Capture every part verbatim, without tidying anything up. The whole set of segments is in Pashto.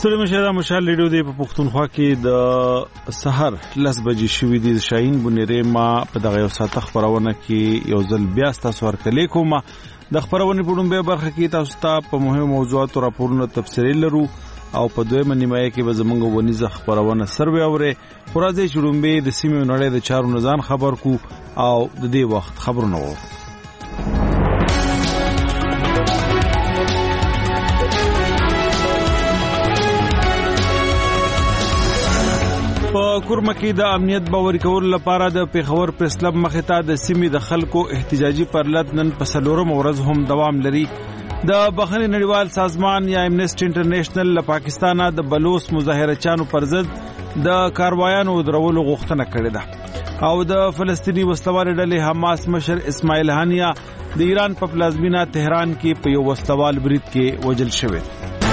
ستړي مشه دا مشال ریډیو دی په پښتونخوا کې د سحر لس بجې شوې دي. شاهین بنيره ما په دغه یو ساعت خبرونه کې یو ځل بیا تاسو ورکلې کوم. د خبرونه په ډومبه برخه کې تاسو ته په مهمو موضوعاتو راپورونه تفصیلي لرو او په دویمه نیمایه کې به زمونږ ونیزه خبرونه سروي اوري. خورازي چړومبه د سیمې نړۍ د چارو نظام خبر کو او د دې وخت خبرونه وو. په کورمه کې د امنیت باور کول لپاره د پیښور پریس کلب مخې ته د سیمې د خلکو احتجاجي پرلط نن په څلورم ورځ هم دوام لري. د بخښنې نړیوال سازمان یا امنیسټي انټرنیشنل له پاکستانه د بلوچ مظاهره چانو پر ضد د کاروایانو درولو غوښتنه کړې ده او د فلسطینی وسلوال ډلې حماس مشر اسماعیل هانیه د ایران په پلازمینه تهران کې په یو وسلوال برید کې وژل شوی.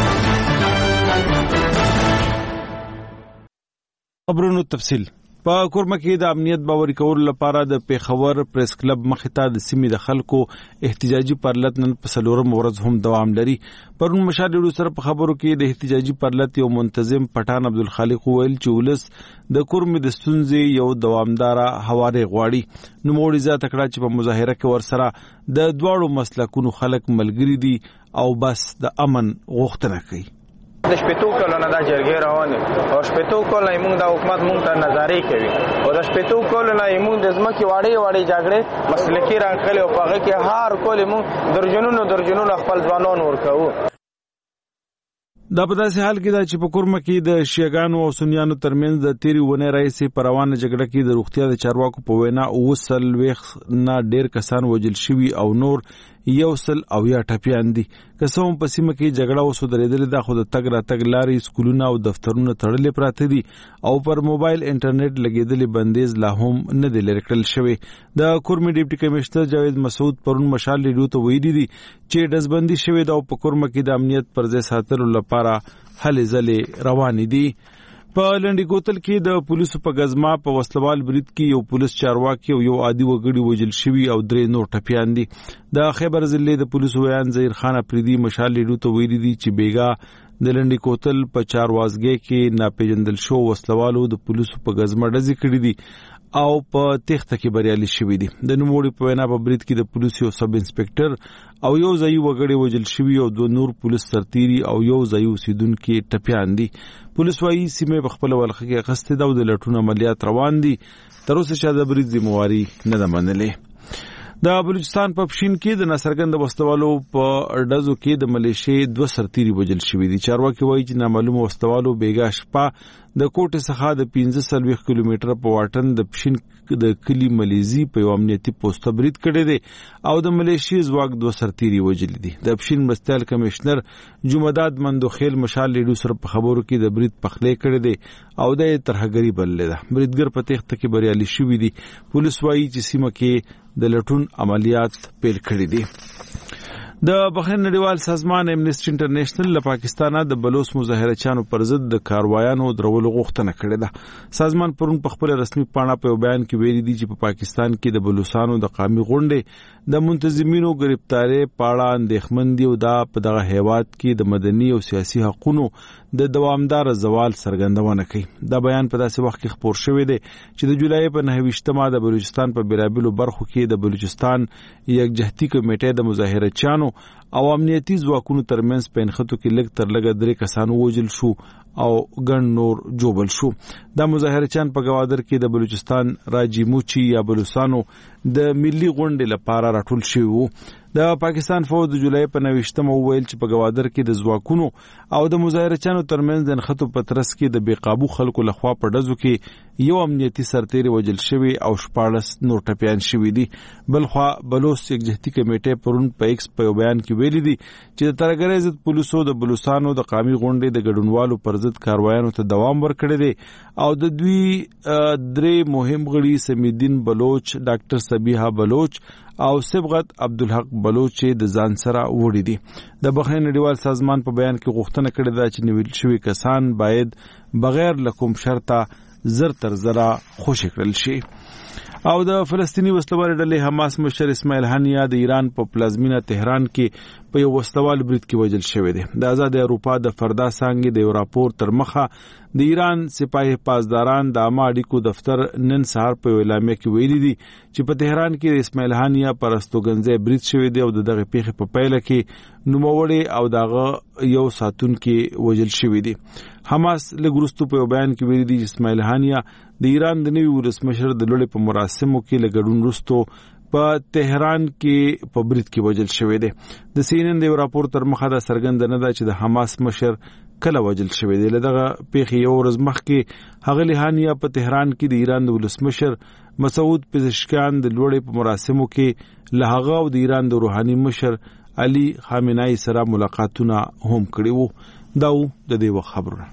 خبرونو تفصیل په کورمه کې د امنیت باور کول لپاره د پیښور پریس کلب مخې ته د سیمې د خلکو احتجاجي پرلط نن په څلورم ورځ هم دوام لري. پرون مشال ډیرو سره په خبرو کې د احتجاجي پرلط یو منتظم پټان عبدالخالق ویل چې ولس د کورمې د ستونزې یو دوامدار حواله غواړي. نو موړي ځا تکړه چې په مظاهره کې ورسره د دواړو مسلکونو خلک ملګری دي او بس د امن غوښتنه کوي. د شپېتو کلونو دا جرګې روانې او شپېتو کلونو موږ د حکومت موږ ته نظاري کوي او د شپېتو کلونو موږ د ځمکې واړې واړې جګړې مسلکي راغلي او په هغه کې هر کول موږ درجنونو درجنونو خپل ځوانان ورکوو. دا په داسې حال کې دا چې په کورمه کې د شیعاګانو او سنیانو ترمنځ د تیری ونې راځي په روانه جګړه کې د روغتیا د چارواکو په وینا اوسل ویخ نه ډیر کسان وژل شوي او نور یو سل او یا ټپیان دي. قسم په سیمه کې جګړه وسو درېدل د خو د تګ را تګ لارې سکولونه او دفترونه تړلې پراته دي او پر موبایل انټرنیټ لګیدلې بندیز لا هم نه دی لري کړل شوی. د کورمې ډیپټي کمشنر جاوید مسعود پرون مشال ریډیو ته ویلي دي چې دزبندي شوی دا په کورمه کې د امنیت پر ځای ساتلو لپاره هلې ځلې روان دي. په لنډی ګوتل کې د پولیسو په غزما په وسلوال برید کې یو پولیس چارواکي او یو عادي وګړي وژل شوی او درې نور ټپیان دي. د خیبر ضلع د پولیسو ویان ظهیر خان افریدي مشال ریډیو ته ویلي دي چې بیګا د لنډی کوتل په چاروازګي کې ناپېژندل شو وسلوالو د پولیسو په غزما ډزې کړې دي او په تخته کې بریالي شوی دي. د نوموړي په وینا په برید کې د پولیسو سب انسپکټر او یو ځای وګړي وژل شوی او دوه نور پولیس سرتيري او یو ځای اوسیدونکو ټپیان دي. پولیس وايي سیمه په خپل ولخه کې غسته د لټون عملیات روان دي. تر اوسه چې د برید ذمہواری نه ده منلې. د بلوچستان په پښین کې د ناصرګند وسلوالو په ډزو کې د ملیشې دوه سرتيري وژل شوی دي. چارواکي وايي چې نامعلوم وسلوالو بیګا شپه د کوټه څخه د پنځه سلويخ کیلومتره په واټن د پښین د کلی ملیزي په یو امنیتي پوسټ برید کړی دی او د ملیشې ځواک دوه سرتيري وژل دي. د پښین مرستیال کمشنر جمعداد مندوخیل مشال لیډو سره په خبرو کې د برید پخلې کړی دی او د ترهګری بلل ده. بریدګر په تخته کې بریالي شوی دي. پولیس وايي چې سیمه کې د لټون عملیات پیل کړی دي. د بخښنې نړیوال سازمان امنیسټي انټرنیشنل له پاکستانه د بلوچ مظاهره چانو پر ضد د کاروایانو درولو غوښتنه کړې ده. سازمان پرون په خپل رسمي پاڼه په بیان کې ویلي دي چې په پاکستان کې د بلوچستانو د قومي غونډې د منتظمینو گرفتاری پاړه اندېښمن دي او دا په دغه هیواد کې د مدني او سیاسي حقوقو د دوامدار زوال څرګندونه کوي. دا بیان په داسې وخت کې خبر شوی دی چې د جولای په نهه ویشتمه د بلوچستان په بیلابیلو برخو کې د بلوچستان یکجهتي کمیټې د مظاهره چانو او امنیتي ځواکونو ترمنځ په انخته کې لږ تر لږه درې کسانو وژل شو او ګڼ نور جوبل شو. دا مظاهره چان په گوادر کې د بلوچستان راجی موچی یا بلوچستانو د ملي غونډې لپاره راټول شوی وو. د پاکستان فوج د جولای په نوښتمه وویل چې په گوادر کې د ځواکونو او د مظاهره چانو ترمنځ د انخته په ترڅ کې د بیقابو خلکو لخوا په ډزو کې یو امنیتي سرتیری وژل شوی او شپاړس نور ټپیان شوی دي. بلخوا بلوچ یکجهتي کمیټې پرون په ایکس په بیان کې ویلي دي چې د ترګری ضد پولیسو د بلوچستانو د قومي غونډې د ګډونوالو پر ضد کاروایانو ته دوام ورکړی دی او د دوی درې مهم غړي سمیدین بلوچ، ډاکټر صبیحه بلوچ او سبغت عبدالحق بلوچ د ځان سره وړي دي. د بخښنې نړیوال سازمان په بیان کې غوښتنه کړې ده چې نیول شوي کسان باید بغیر له کوم شرطه زر تر زره خوشي کړل شي. او د فلسطینی وسلوال ډلې حماس مشر اسماعیل هانیه د ایران په پلازمینه تهران کې په یو وسلوال برید کې وژل شوی دی. د آزاد اروپا د فردا څانګې د یو راپور تر مخه د ایران سپاه پاسداران د عامه اړیکو دفتر نن سهار په اعلامیه کې ویلي دي چې په تهران کې د اسماعیل هانیه پر استوګنځي برید شوی دی او دغه پیښې په پایله کې نوموړی او دغه یو ساتونکي وژل شوی دی. حماس لګروستو په بیان کې ویلي دي چې اسماعیل هانیه د ایران د نوي ولسمشر د لوړې په مراسمو کې لګډون وروسته په تهران کې په برید کې وژل شوی دی. د سی ان ان د راپور تر مخه دا څرګنده نه ده چې د حماس مشر کله وژل شوی دی. لدغه پیښې یو ورځ مخکې هغه هانیه په تهران کې د ایران د ولسمشر مسعود پزشکیان د لوړې په مراسمو کې له هغه او د ایران د روحاني مشر علي خامنه‌ای سره ملاقاتونه هم کړي وو. دا د دې وخت خبرونه.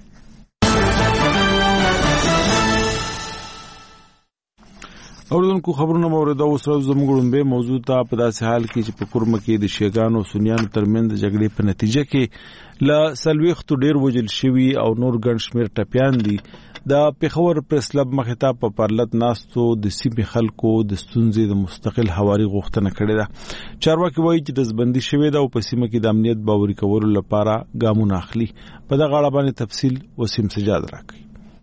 اوردونکو خبرونه مورد او سره زموږ به موضوع ته په داسې حال کې چې په کورمه کې د شیګانو سنیانو ترمنځ جګړې په نتیجه کې ل سلويختو ډیر وجل شوی او نور ګڼ شمیر ټپيان دي. د پیښور پریس کلب مخه په پرلط ناستو د سیمې خلکو د ستونزې د مستقل حواري غوښتنه کړې ده. چارواکي وایي چې د زبندي شوی ده او په سیمه کې د امنیت باوري کولو لپاره ګامونه اخلي. په دغه اړه باندې تفصیل وسیم سجاد راکړي.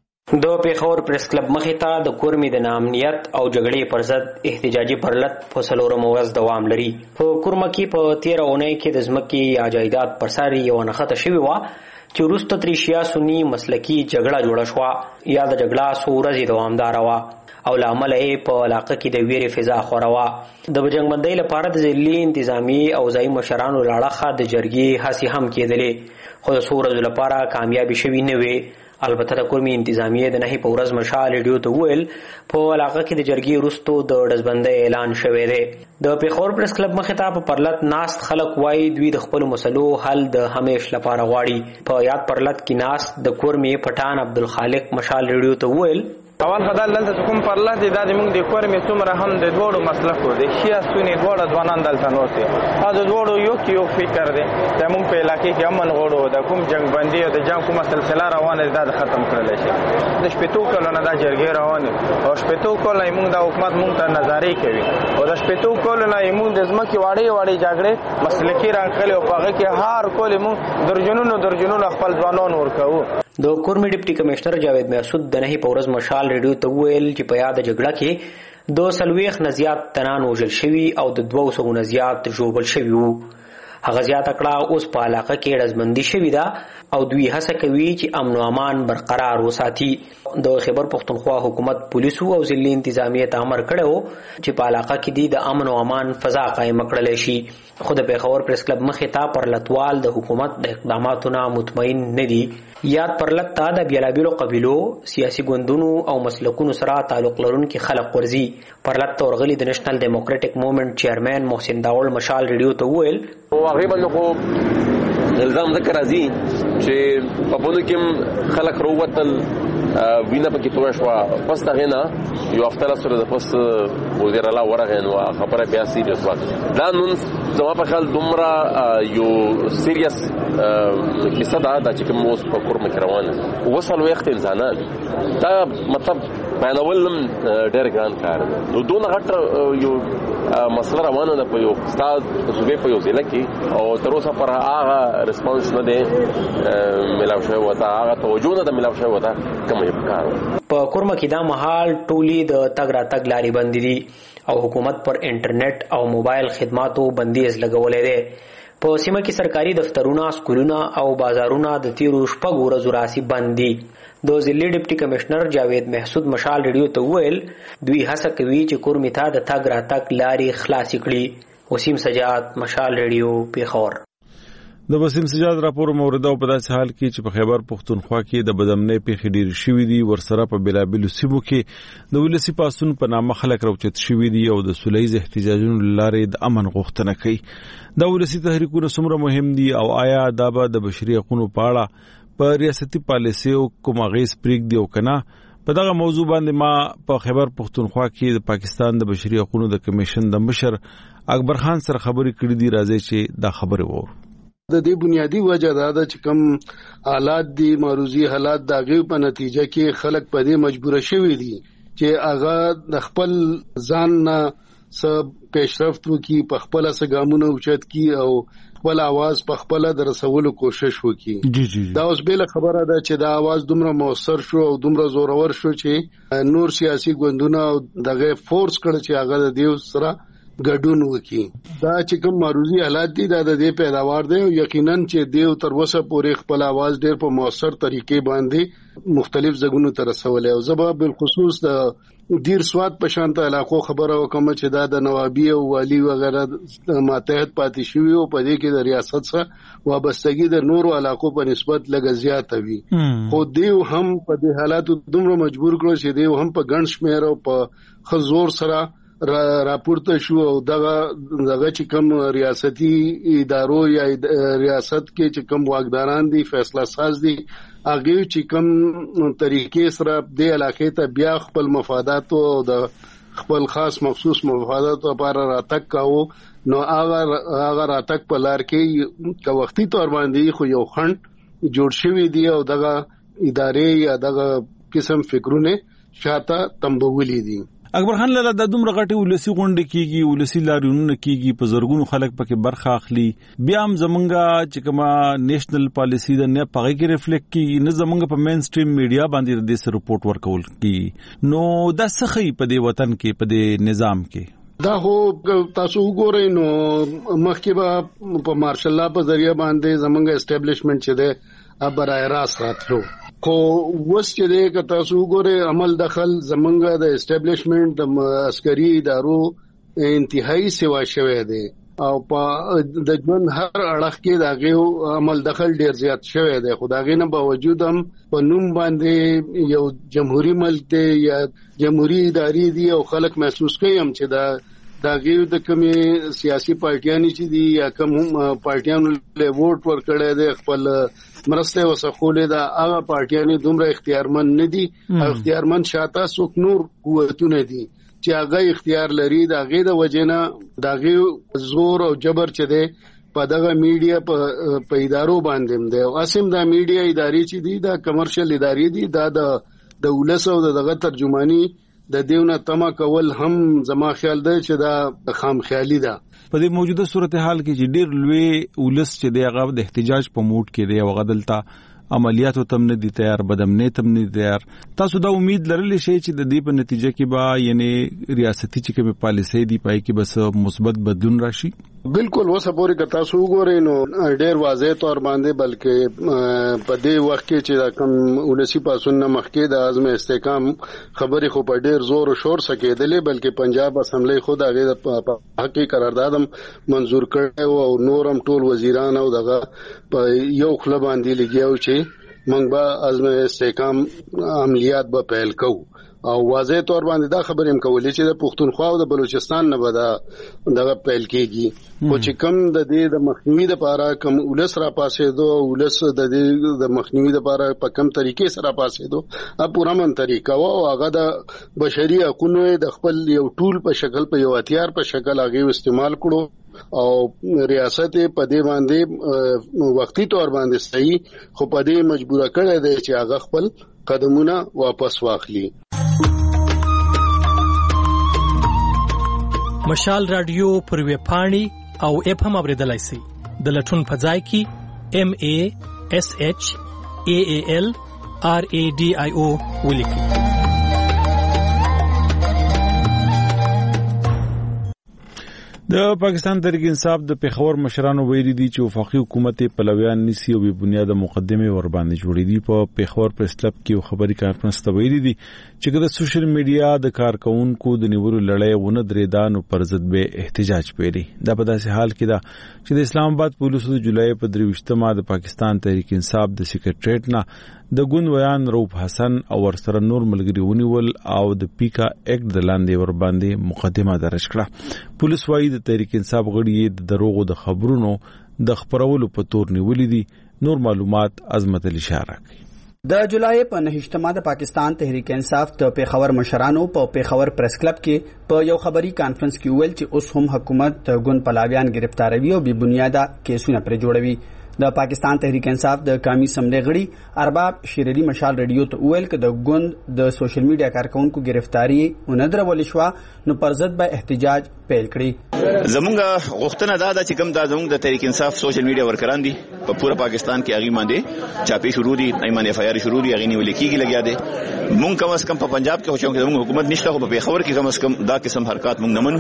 د پیښور پریس کلب مخې ته د کورمې د نامنیت او جګړې پر ضد احتجاجي پرلط په څلورم ورځ دوام لري. په کورمه کې په تیره اونۍ کې د ځمکې یا جایداد پر سر یوه نښته شوې وه چې وروسته ترې شیعه سني مسلکي جګړه جوړه شوه یا د جګړه څو ورځې دوامداره وه او له امله یې په علاقه کې د ویرې فضا خوره وه. د جنګبندۍ لپاره د ضلعي انتظامي او ځایي مشرانو له اړخه د جرګې هڅې هم کېدلې خو د څو ورځو لپاره کامیابي شوي نه وې. البته د کورمې انتظامیه د نهي په ورځ مشال ریډیو ته وویل په علاقه کې د جرګې وروسته د ډزبندۍ اعلان شوی دی. د پیښور پریس کلب مخې ته په پرلط ناست خلک وایي دوی د خپلو مسلو حل د همیش لپاره غواړي. په یاد پرلط کې ناست د کورمې پټان عبدالخالق مشال ریډیو ته وویل اول خدای دلته کوم پرلط دی د موږ د کورمې څومره هم د دوړو مسلکو د شیا سونی دوړه ځوانان دلته نوته ا د دوړو یو کیو فکر دی د موږ په علاقې کې امن غوړو د کوم جنگ بندي او د جنگ کومه سلسله روانه ده د ختم کړل شي. د شپېتو کلونو د جرګې روانه او شپېتو کلونو موږ د حکومت موږ ته نظاري کوي او د شپېتو کلونو موږ د ځمکې واړې واړې جګړې مسلکي راغلي او هغه کې هر کول موږ درجنونو درجنونو خپل ځوانان ورکو. د کورمې ډیپټي کمشنر جاوید محسود د نهي په ورځ مشال ریډیو ته وویل چې په یاد جګړه کې د څلوېښت نه زیات تنان وژل شوي او د دوه سوو نه زیات ژوبل شوي وو. هغه زیاته کړه اوس په علاقه کې ډزبندي شوې ده او دوی هڅه کوي چې امن او امان برقرار وساتي. د خیبر پښتونخوا حکومت پولیسو او ضلعي انتظامیه ته امر کړی چې په علاقه کې د امن او امان فضا قائم کړلی شي. خو د پیښور پریس کلب مخې ته پرلطوال د حکومت د اقداماتو نه مطمئن نه دي. یاد پرلط ته د بیلابیلو قبیلو سیاسي ګوندونو او مسلکونو سره تعلق لرونکي خلک ورځي. پرلط ته ورغلي د نېشنل ډیموکراټک موومېنټ چیرمن محسن داول مشال ریډیو ته وویل هغې باندې خو الزام ځکه راځي چې په بونو کې خلک راووتل وینه پکې تویه شوه. پس د هغې نه یو هفته سره د پس وزیر الله ورغی نو خبره بیا سیریس وه. دا نن زما په خیال دومره یو سیریس کیسه ده دا چې کوم اوس په کورمه کې روانه ده. اووه څلوېښت انسانان دا مطلب بیانول هم ډېر ګران کار دی. نو دونه غټه یو مسله روانه ده په یو ستا صوبې په یو ضلع کې او تر اوسه پر هغه ریسپانس نه دی میلاو شوی ورته هغه توجه نه ده میلاو شوی ورته کوم یو کار. په کورمه کې دا مهال ټولې د تګ راتګ لارې بندې دي او حکومت پر انټرنیټ او موبایل خدماتو بندیز لګولی دی. په سیمه کې سرکاري دفترونه، سکولونه او بازارونه د تیرو شپږو ورځو راسي بند دي. د ضلعي ډیپټي کمشنر جاوید محسود مشال ریډیو ته وویل دوی هڅه کوي چې کورمې ته د تګ راتګ لارې خلاصې کړي. وسیم سجاد مشال ریډیو پیښور. د وسیم سجاد راپور مورد او په داسې حال کې چې په خیبر پښتونخوا کې د بدامنۍ پیښې ډېرې شوې دي. ورسره په بېلابېلو سیمو کې د ولسي پاڅون په نامه خلک راوچت شوي دي او د سوله ییز احتجاجونو له لارې د امن غوښتنه کوي. دا ولسي تحریکونه څومره مهم دي او آیا دا به د بشري حقونو په اړه په ریاستي پالیسیو کوم اغېز پرېږدي او که نه؟ په دغه موضوع باندې ما په خیبر پښتونخوا کې د پاکستان د بشري حقونو د کمیشن د مشر اکبر خان سره خبرې کړې دي. راځي چې دا خبرې وورو. د دې بنیادی وجه دا ده چې کوم حالات دي معروضي حالات د هغې په نتیجه کې خلک په دې مجبوره شوي دي چې هغه د خپل ځان نه سب پیشرفت وکي، په خپل سګامونه اوچت کی او خپل आवाज په خپل د رسولو کوشش وکي. دا اوس بل خبره ده چې دا आवाज دومره موثر شو او دومره زورور شو چې نور سیاسي ګوندونه دغه فورس کړ چې هغه د دیو سره ګډون وکي. دا چې کوم معروضي حالات دي دا د دې پیداوار دی او یقینا چې دیو تر اوسه پورې خپل आवाज ډېر په موثر طریقې باندې مختلف ځګونو ته رسولې او زبا بالخصوص د دیر سواد په شانته علاقو خبره وکم چې دا د نوابی او والی وغیرہ ماتحت پاتې شوی او په دې کې د ریاست سره وابستګي د نورو علاقو په نسبت لږ زیات وي. خو دیو هم په دې حالاتو دومره مجبور کړو چې دیو هم په ګڼ شمېر او په خزور سره را راپورته شو او دغه دغه چې کوم ریاستي ادارو یا ریاست کې چې کوم واګداران دي فیصله ساز دي هغه چې کوم طریقې سره د علاقې ته بیا خپل مفادات او د خپل خاص مخصوص مفادات لپاره راتګ کاوه نو هغه هغه راتګ په لار کې که وختي تور باندې خو یو خند جوړ شوی دی او دغه ادارې یا دغه قسم فکرونه شاته تمبولې دي. اکبر خان لاله د دومره غټي ولسی غونډه کیږي ولسی لاریونونه کیږي په زرګونو خلک پکې برخه اخلي بیا هم زمونږه چې کومه نېشنل پالیسی د نه پغې کې ریفلیکټ کیږي نه زمونږه په مین سټریم میډیا باندې د سر رپورټ ورکول کیږي نو دا سخی په دې وطن کې په دې نظام کې دا هو تاسو وګورئ نو مخکې به په مارشل الله په ذریعہ باندې زمونږه اسټابلیشمنت چې ده ابرای راس راتلو خو وس چې ده که تاسو وګورئ عمل دخل زمونږه د اسټابلیشمنت د عسکري ادارو انتهایی سیوا شوی دی او په د ژوند هر اړخ کې دغه عمل دخل ډیر زیات شوی دی خو دغه نه باوجود هم په نوم باندې یو جمهوریت ملک دی یا جمهوریت ادارې دی او خلک محسوس کوي هم چې دا دغه د کومي سیاسي پارټیانو چې دي یا کوم پارټیانو له ووټ ورکړي دي خپل مرسته وسخولې دا هغه پارټیانو دومره اختیارمن نه دي اختیارمن شاته څوک نور قوتونه دي چې هغه اختیار لري دا غي د وجنه دغه زور او جبر چې ده په دغه میډیا په ادارو باندې دی او اسیم دا میډیا ادارې چې دي دا کمرشل ادارې دي دا د د ولس او دغه ترجمانی د دیونه تما کول هم زما خیال ده چې دا خام خیالي ده. په دې موجوده صورتحال کې چې ډېر لوی ولس چې دی هغه د احتجاج په موډ کې دی او غدلتا عملیاتو تم نه دي تیار بدمنه تم نه تیار تاسو دا امید لرلی شئ چې د دې په نتیجه کې به یعنی ریاستي چې کوم پالیسي دی پای کې بس مثبت بدلون راشي. بالکل وسه پورې که تاسو وګورئ نو ډېر واضح تور باندې بلکې په دې وخت کې چې کوم ولسی پاسون نه مخکې د اعظم استحکام خبرې خو په ډېر زور او شور سره کېدلې بلکې پنجاب اسمبلی خود هغه په حقي قرارداد منزور کړو او نورم ټول وزیران او دغه یو خپل باندې لګیاو چې موږ به اعظم استحکام عملیات به پیل کوو او واضح تور باندې دا خبرې هم کولې چې د پښتونخوا او د بلوچستان نه به دا دغه پیل کېږي خو چې کم د دې د مخنیوي لپاره کم ولس را پاسې دو ولس د دې د مخنیوي لپاره په کم طریقې سره پاسې دو ا پورا من طریقه او هغه د بشري حقوقو د خپل یو ټول په شکل په یو هتیار په شکل هغه استعمال کړو او ریاست په دې باندې وختي تور باندې صحیح خو په دې مجبور کړی دی چې هغه خپل قدمونه واپس واخلي. مشال رادیو پر وی پاڼي او اپ هم اوریدلای شي د لټون په ځای کې ام ا اس اچ ا ا ال ار ا ډي آی او ولیکي. د پاکستان تحریک انصاف د پیښور مشرانو ویلي دي چې وفاقي حکومت پلویان نسی او بې بنیاده مقدمه ور باندې جوړې دي. په پیښور پریس کلب کې خبري کانفرنس ته ویلي دي چې د سوشل میډیا د کارکونکو د نیولو لړۍ ونه درېدانو پر ضد به احتجاج پیلي. دا په داسې حال کې ده چې د اسلام آباد پولیسو د جولای په درویشتمه د پاکستان تحریک انصاف د سیکریټریټ نه د ګوند ویان روپ حسن او ورسره نور ملګری ونیول او د پیکا اکټ د لاندې ور باندې مقدمه درج کړه. پولیس وايي د تحریک انصاف غړي د دروغو د خبرونو د خبرولو په تور نیولې دي. نور معلومات عظمت علی اشاره کوي. د جولای په نهشتمه د پاکستان تحریک انصاف د پیښور مشرانو په پیښور پریس کلب کې په یو خبري کانفرنس کې ویل چې اوس هم حکومت ګوند پلاویان گرفتاروي او بې بنیاده کیسونه پر جوړوي. د پاکستان تحریک انصاف د قومي اسمبلی غړي ارباب شیر علي مشال ریډیو ته ویل ک د ګوند د سوشل میډیا کارکونکو گرفتاری اوندره ولشوا نو پر ضد به احتجاج پیل کړي. زمونږ غوښتنه دا ده چې کوم دا زمونږ د تحریک انصاف سوشل میډیا ورکران دي په پوره پاکستان کې هغه باندې چاپی شروع دي ایمان اف آی آر شروع دي هغه نیول کېږي لګیا دي. مونږ کم از کم په پنجاب کې هوچو کې زمونږ حکومت نشته خو په پیښور کې کم از کم دا قسم حرکت مونږ نه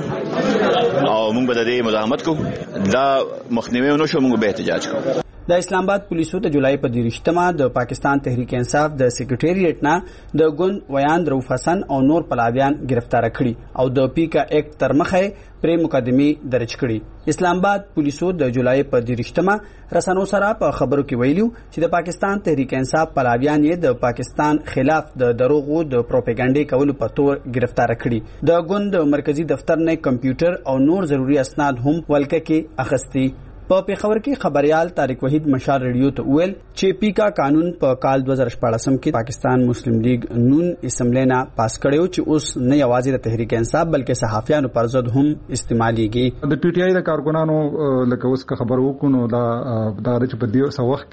منو او مونږ به د دې مزاحمت کوو. دا مخنیوي نشو مونږ به احتجاج کوو. د اسلام آباد پولیسو د جولای په دیرشتمه د پاکستان تحریک انصاف د سیکریټریټ نه د ګوند ویان روف حسن او نور پلاویان گرفتار کړي او د پیکا ایکټ تر مخه پرې مقدمه درج کړي. اسلام آباد پولیسو د جولای په دیرشتمه رسنو سره په خبرو کې ویلو چې د پاکستان تحریک انصاف پلاویان یې د پاکستان خلاف د دروغو د پروپاګاندا کولو په تور گرفتار کړي. د ګوند مرکزی دفتر نه کمپیوټر او نور ضروري اسناد هم ولکه کې اخستي. په پیښور کې خبريال طارق وحید مشال ریډیو ته ویل چې پیکا قانون په کال دو هزار شپږ کې پاکستان مسلم لیگ نون اسمبلی نه پاس کړو چې اوس نه یوازې د تحریک انصاف بلکې صحافیانو پر ضد هم استعماليږي. د پی ټی آی د کارکونانو لکه اوس خبر وکړو دا د چې په دې وخت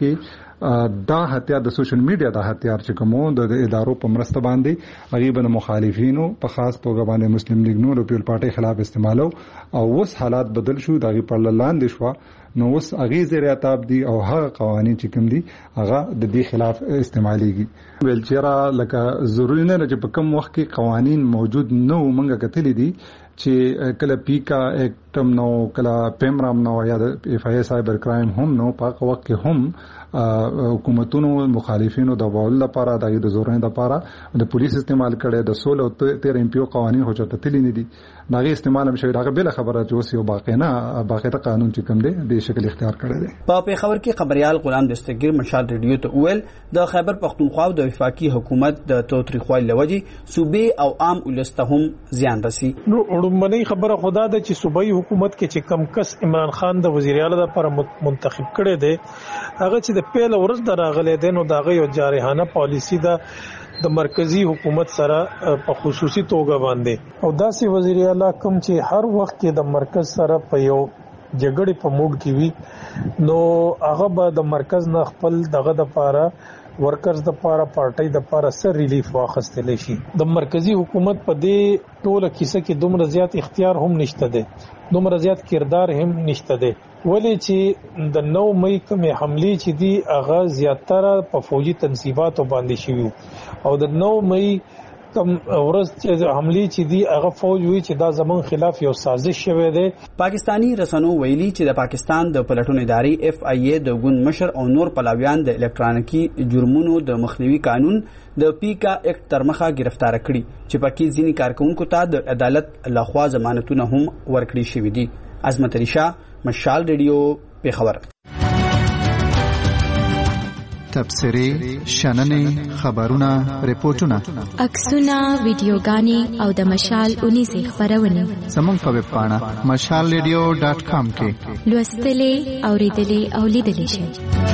کې دا هتیار د سوشل میډیا د هتیار چې کومو د ادارو په مرسته باندې غریبانو مخالفینو په خاص توګه باندې مسلم لیگ نور پیپل پارټي خلاف استعمالو او اوس حالات بدل شو دغه پر لاندې شو نو اوس هغه زیر عتاب دي او هغه قوانين چې کوم دي هغه د دې خلاف استعماليږي. ویل چیرې لکه ضروري نه چې په کوم وخت کې قوانين موجود نو مونږه کتلې دي چې کله پیکا ایکټم نو کله پیمرام نو یا د اف آی سایبر کرائم هم نو په وخت کې هم حکومتونو مخالفینو د باول لپاره د زورین لپاره د پولیس استعمال کړي د سول او تیر ام پی او قوانين هو چته تللی نه دي دغه استعمال هم شوی دغه بل خبره چې اوس یو باقی نه باقاعده قانون چې کوم دی د شکل اختیار کړی دی. په پیښور کې خبريال غلام دستگیر مشال ریډیو ته ویل د خیبر پختونخوا او د وفاقي حکومت د توتریخوالي لوجي صوبې او عام ولسته هم زیان رسي. نو وړاندې خبره خدا ده چې صوبایي حکومت کې چې کم کس عمران خان د وزیر اعلی لپاره منتخب کړي دی هغه چې د پیل ورځ دراغله دي نو داغه یو جارحانه پالیسی ده د مرکزی حکومت سره په خصوصي توګه باندې او داسې وزیر اعلی کوم چې هر وخت کې د مرکز سره په یو جګړې په موډ کې وي نو هغه به د مرکز نه خپل دغه د پاره ورکرز د پاره پارټي د پاره سر ریلیف واخستل شي. د مرکزی حکومت په دې ټوله کیسه کې دومره زیات اختیار هم نشته دی دومره زیات کردار هم نشته دی ولې چې د نو مې کومه حمله چې دی هغه زیاتره په فوجي تنصیباتو باندې شوی او د نو مې کم ورځ چې حمله چې دی هغه فوج وی چې دا زمون خلاف یو سازش شوی دی. پاکستانی رسنو ویلي چې د پاکستان د پلټون ادارې اف آی ای د ګوند مشر او نور پلاویان د الکترونیکی جرمونو د مخنیوي قانون د پیکا ایکټ تر مخه گرفتار کړي چې پکې ځینی کارکونکو ته د عدالت لخوا ضمانتونه هم ورکړي شوې دي. عظمت علی شاه مشال ریډیو پیښور. تبصرې شننې خبرونه ریپورتونه عکسونه ویډیوګانې او د مشال اونیزه خبرونه زموږ په ویب پاڼه مشال ریډیو ډاټ کام کې لوستلې اوریدلې او لیدلې شئ.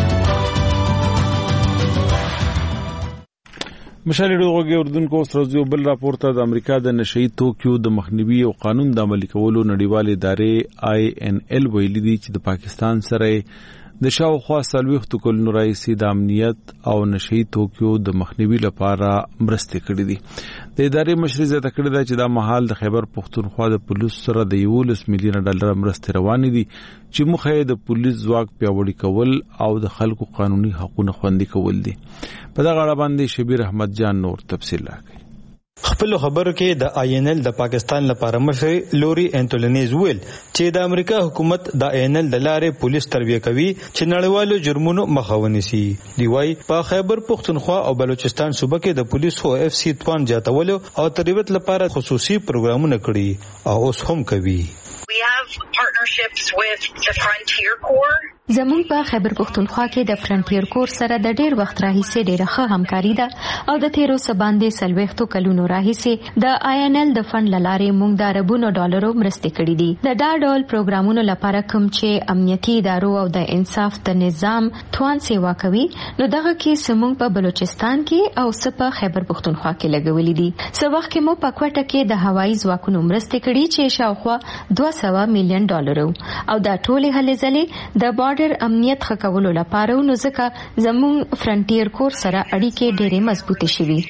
مشال ریډیو غوږی اردوونکو سروزیو بل راپورته د امریکا د نشئی توکیو د مخنیوي او قانون د عملي کولو نړیوال ادارې آی ان ایل ویلي دي چې د پاکستان سره د شاوخوا څلوېښتو کلونو راهیسې د امنیت او نشئی توکیو د مخنیوي لپاره مرستې کړې دي. د ادارې مشر زیاته کړې ده چې دا مهال د خیبر پختونخوا د پولیسو سره د یولس میلیونه ډالر مرستې روانې دي چې موخه یې د پولیس ځواک پیاوړي کول او د خلکو قانوني حقوقونه خوندي کول دي. په دغه اړه باندې شبیر احمد جان نور تفصیل راکړي. خپل خبرو کې د آی ان ایل د پاکستان لپاره مشر لوري انټولینیز ویل چې د امریکا حکومت د آی ان ایل د لارې پولیس تربیه کوي چې نړیوالو جرمونو مخه ونیسي. دی وايي په خیبر پختونخوا او بلوچستان صوبه کې د پولیسو اف سی توان جاتولو او تربیت لپاره خصوصي پروګرامونه کړي او اوس هم کوي. We have partnerships with the Frontier Corps. زموږ په خیبر پختونخوا کې د فرنټیر کور سره د ډیر وخت راهیسې ډیره ښه همکاري ده او د تیرو سباندې سلويختو کلونو راهیسې د آی ان ایل د فند لارې موږ د اربونو ډالرو مرستې کړې دي. د دا ډول پروګرامونو لپاره کوم چې امنیتي ادارو او د انصاف د نظام توان سیوا کوي نو دغه کې سمون په بلوچستان کې او سپه خیبر پختونخوا کې لګولې دي. څو وخت کې مو په کوټه کې د هوایي ځواکونو مرستې کړې چې شاوخوا دوه سوه میلیون ډالر او دا ټولې هلې ځلې د بارډر بارډر امنیت ښه کولو لپاره نو ځکه زموږ فرنټیر کور سره اړیکې ډېرې مضبوطې شوي.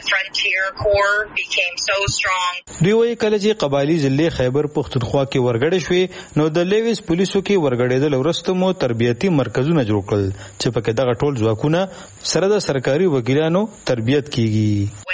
دوی وایي کله چې قبایلي ضلع خیبر پختونخوا کې ورګړې شوې نو د لیویس پولیسو کې ورګړېدل وروسته مو تربیتي مرکزونه جوړ کړل چې پکې دغه ټول ځواکونه سره د سرکاري وکیلانو تربیت کیږي.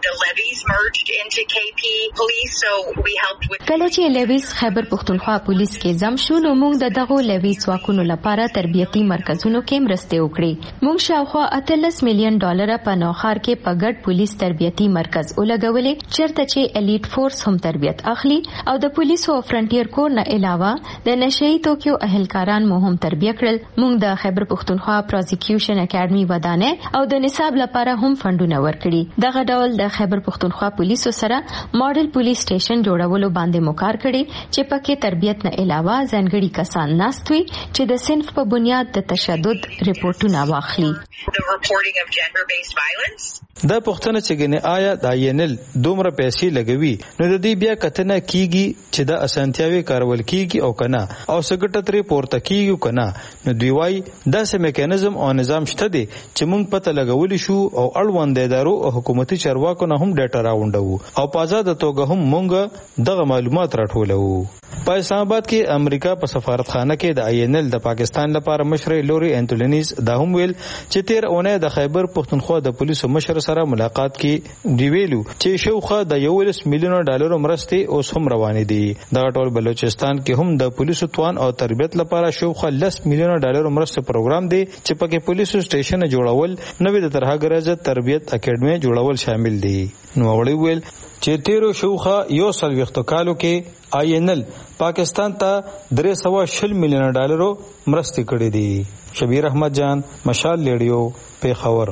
کله چې لیویس خیبر پختونخوا پولیس کې ځم شو نو موږ د دغو لیویس ځواکونو لپاره تربیتي مرکزونو کې مرستې وکړې. موږ شاوخوا اتلس میلیون ډالر په نوخار کې په ګډ پولیس تربیتي مرکز ولګولې چیرته چې الیټ فورس هم تربیت اخلي او د پولیسو او فرنټیر کور نه علاوه د نشئی توکیو اهلکاران مو هم تربیت کړل. موږ د خیبر پختونخوا پروزیکیوشن اکیډمي ودانه او د نصاب لپاره هم فندونه ورکړي. دغه ډول د خیبر پختونخوا پولیسو سره ماډل پولیس سټیشن جوړولو باندې مکار کړي چې پکې تربیت نه علاوه ځانګړي کسان ناست وي چې د صنف په بنیاد د تشدد ریپورتونه واخلي. دا پوښتنه چې ګنې آیا د آینل دومره پیسې لګوي نو د دې بیا کتنه کیږي چې د اسانتیاوي کارول کیږي او کنه او سګټه ترې پورته کیږي کنه. نو دوی وايي دا سم میکانیزم او نظام شته دي چې موږ پته لګولې شو او اړوند ادارو او حکومتي چارواکو نه هم ډیټا راوندو او په آزاد توګه هم موږ دغه معلومات راټولو. په اسلام آباد کې امریکا په سفارتخانه کې د آینل د پاکستان لپاره مشر لوري انټولینیز دا هم ویل چې تیر اونۍ د خیبر پختونخوا د پولیسو مشر سره ملاقات کې دی ویلو چې شوخه د یولس میلیون ډالر مرستې اوس هم روانې دي. دغه ټول بلوچستان کې هم د پولیسو توان او تربیت لپاره شوخه لس میلیون ډالر مرستې پروګرام دی چې پکې پولیسو سټیشن جوړول نوې د ترهګرزه تربیت اکیډمي جوړول شامل دي. نو وړي ویل چې تیرو شوخه یو سل وختو کالو کې آینل پاکستان ته درې سوه شل میلیون ډالرو مرستې کړې دي. شبیر احمد جان، مشال ریډیو، پیښور.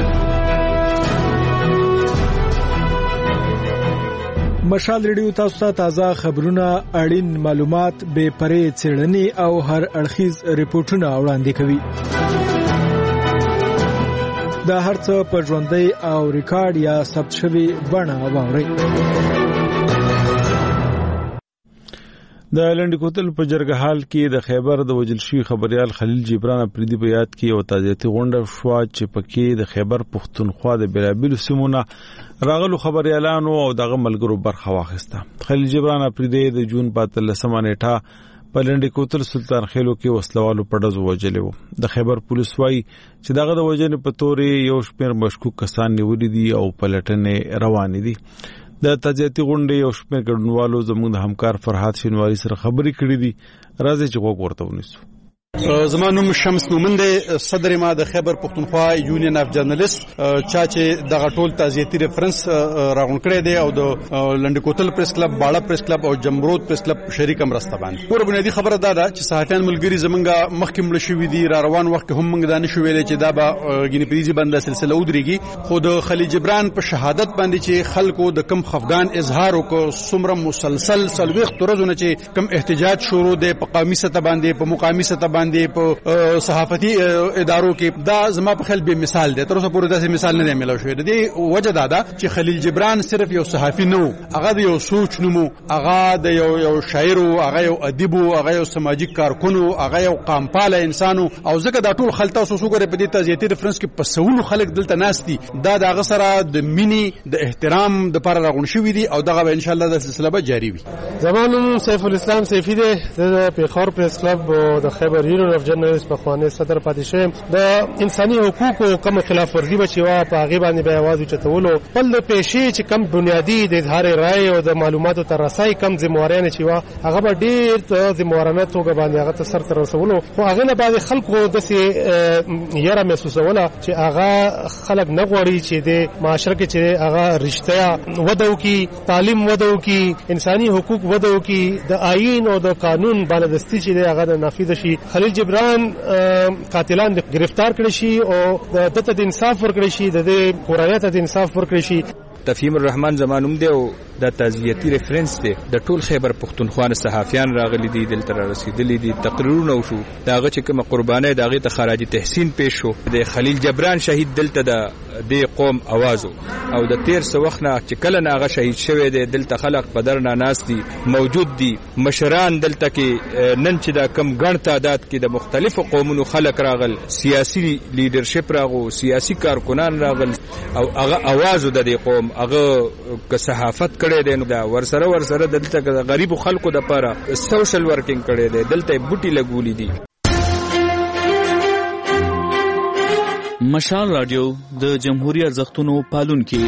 مشال ریډیو تاسو ته تازه خبرونه، اړین معلومات، بے پرې څېړنې او هر اړخیز ریپورتونه وړاندې کوي. دا هرڅه په ژوندۍ او ریکارډ یا ثبت شوی بڼه واورئ. د لنډ کوتل په جرګهال کې د خیبر د وجل شوي خبريال خلیل جبران افریدي په یاد کې یو تعزیتي غونډه شوه چې پکې د خیبر پختونخوا د بېلابېلو سیمونه راغلو خبريالانو او دغه ملګرو برخه واخیسته. خلیل جبران افریدي د جون په اتلسمه نیټه په لنډ کوتل سلطان خیلو کې وسلوالو په ډزو وژلي وو. د خیبر پولیس وايي چې دغه د وژنې په تورې یو شمېر مشکوک کسان نیولي دي او پلټنې روانې دي. د تعزیتي غونډې یو شمېر ګډونوالو زموږ د همکار فرحات شینواري سره خبرې کړې دي. راځي چې غوږ ورته ونیسو. زما نوم شمس نومند دی، صدر ما د خیبر پختونخوا یونین اف جرنالست چا چې دغه ټول تعزیتي ریفرنس راغون کړی دی او د لنډ کوتل پریس کلب، باړه پریس کلب او جمرود پریس کلب شریک مرسته باندې پوره بنیادی خبره دا ده چې صحافیان ملګری زمونږه مخکې مړ شوي دي. را روان وخت هم موږ دا نشو ویلی چې دا به ګینې پریزي باندې سلسله ودرېږي، خو د خلیل جبران په شهادت باندې چې خلکو د کم خفګان اظهار وکړ، څومره مسلسل څلوېښت ورځونه چې کم احتجاج شروع دی په قومي سطح باندې، په مقامي سطح باندې، په صحافتي ادارو کې، دا زما په خیال به مثال دی. تر اوسه پورې داسې مثال نه دی ملو شوی. د دې وجه دا ده چې خلیل جبران صرف یو صحافي نه و، هغه د یو سوچ نوم، هغه د یو یو شاعر، هغه یو ادیب، هغه یو سماجی کارکون، هغه یو قامپاله انسان او ځکه دا ټول خلطه سوسو غره په دې تعزیتي ریفرنس کې په سونو خلک دلته ناس دي. دا د هغه سره د مینې د احترام د لپاره راغون شوی دي او دغه ان شاء الله د سلسله به جاری وي. زمانم سیف الاسلام سیفی دی د پیښور پریس کلب او د خیبر یونین اف جرنالست په خوانې صدر پاتې شوم. د انساني حقوقو کوم خلاف ورزي بچي وا په هغه باندې به आवाज چتولو بل د پېښې چې کم بنیادی د اظهار رائے او د معلوماتو تر رسای کم ذمہوارانه چې وا هغه به ډیر ته ذمہوارانه توګه باندې هغه تر سر تر رسولو، خو هغه نه بعد خلکو د سي یاره محسوسوله چې هغه خلک نه غوړي چې د معاشره کې چې هغه رښتیا ودو کی، تعلیم ودو کی، انساني حقوق ودو کی، د آئین او د قانون بالادستی چې هغه نافذ شي. خلیل جبران قاتلان گرفتار کړي شي او د دته د انصاف ورکړي شي، د کورایت د انصاف ورکړي شي. تفهیم الرحمن زمانوم دی او د تعزیتی ریفرنس دی د ټول خیبر پختونخوا صحافیان راغلي دي دلته رسیدلي دي تقریرونه وشو داغه چې کوم قربانای داغه ته خراج تحسین پیښ شو د خلیل جبران شهید دلته د د قوم اوازو او د تیر څو وخت نه چې کله ناغه شهید شوی دی دلته خلک په درنا ناس دي موجود دي مشران دلته کې نن چې دا کم ګڼ تعداد کې د مختلفو قومونو خلک راغل سیاسي لیډرشپ راغو سیاسي کارکونان راغل او هغه اوازو د دې قوم هغه که صحافت کړي دي نو دا ورسره ورسره دلته غریب خلکو د لپاره سوشل ورکینګ کړي دي دلته بوټي لګولي دي. مشال رادیو د جمهوریت ارزښتونو پالونکي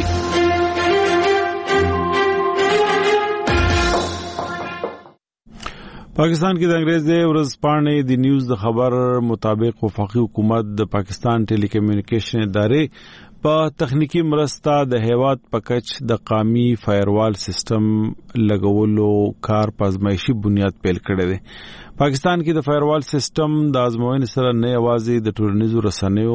پاکستان کې د انګریز د ورځپاڼې د نیوز د خبر مطابق وفاقي حکومت د پاکستان ټیلی کمیونیکیشن ادارې په تخنیکی مرسته د هیواد په کچ د قومي فایروال سیستم لګولو کار په ازمایشي بنیاد پیل کړی دی. پاکستان کې د فایروال سیستم د ازموینې سره نه یوازې د ټولنیزو رسنیو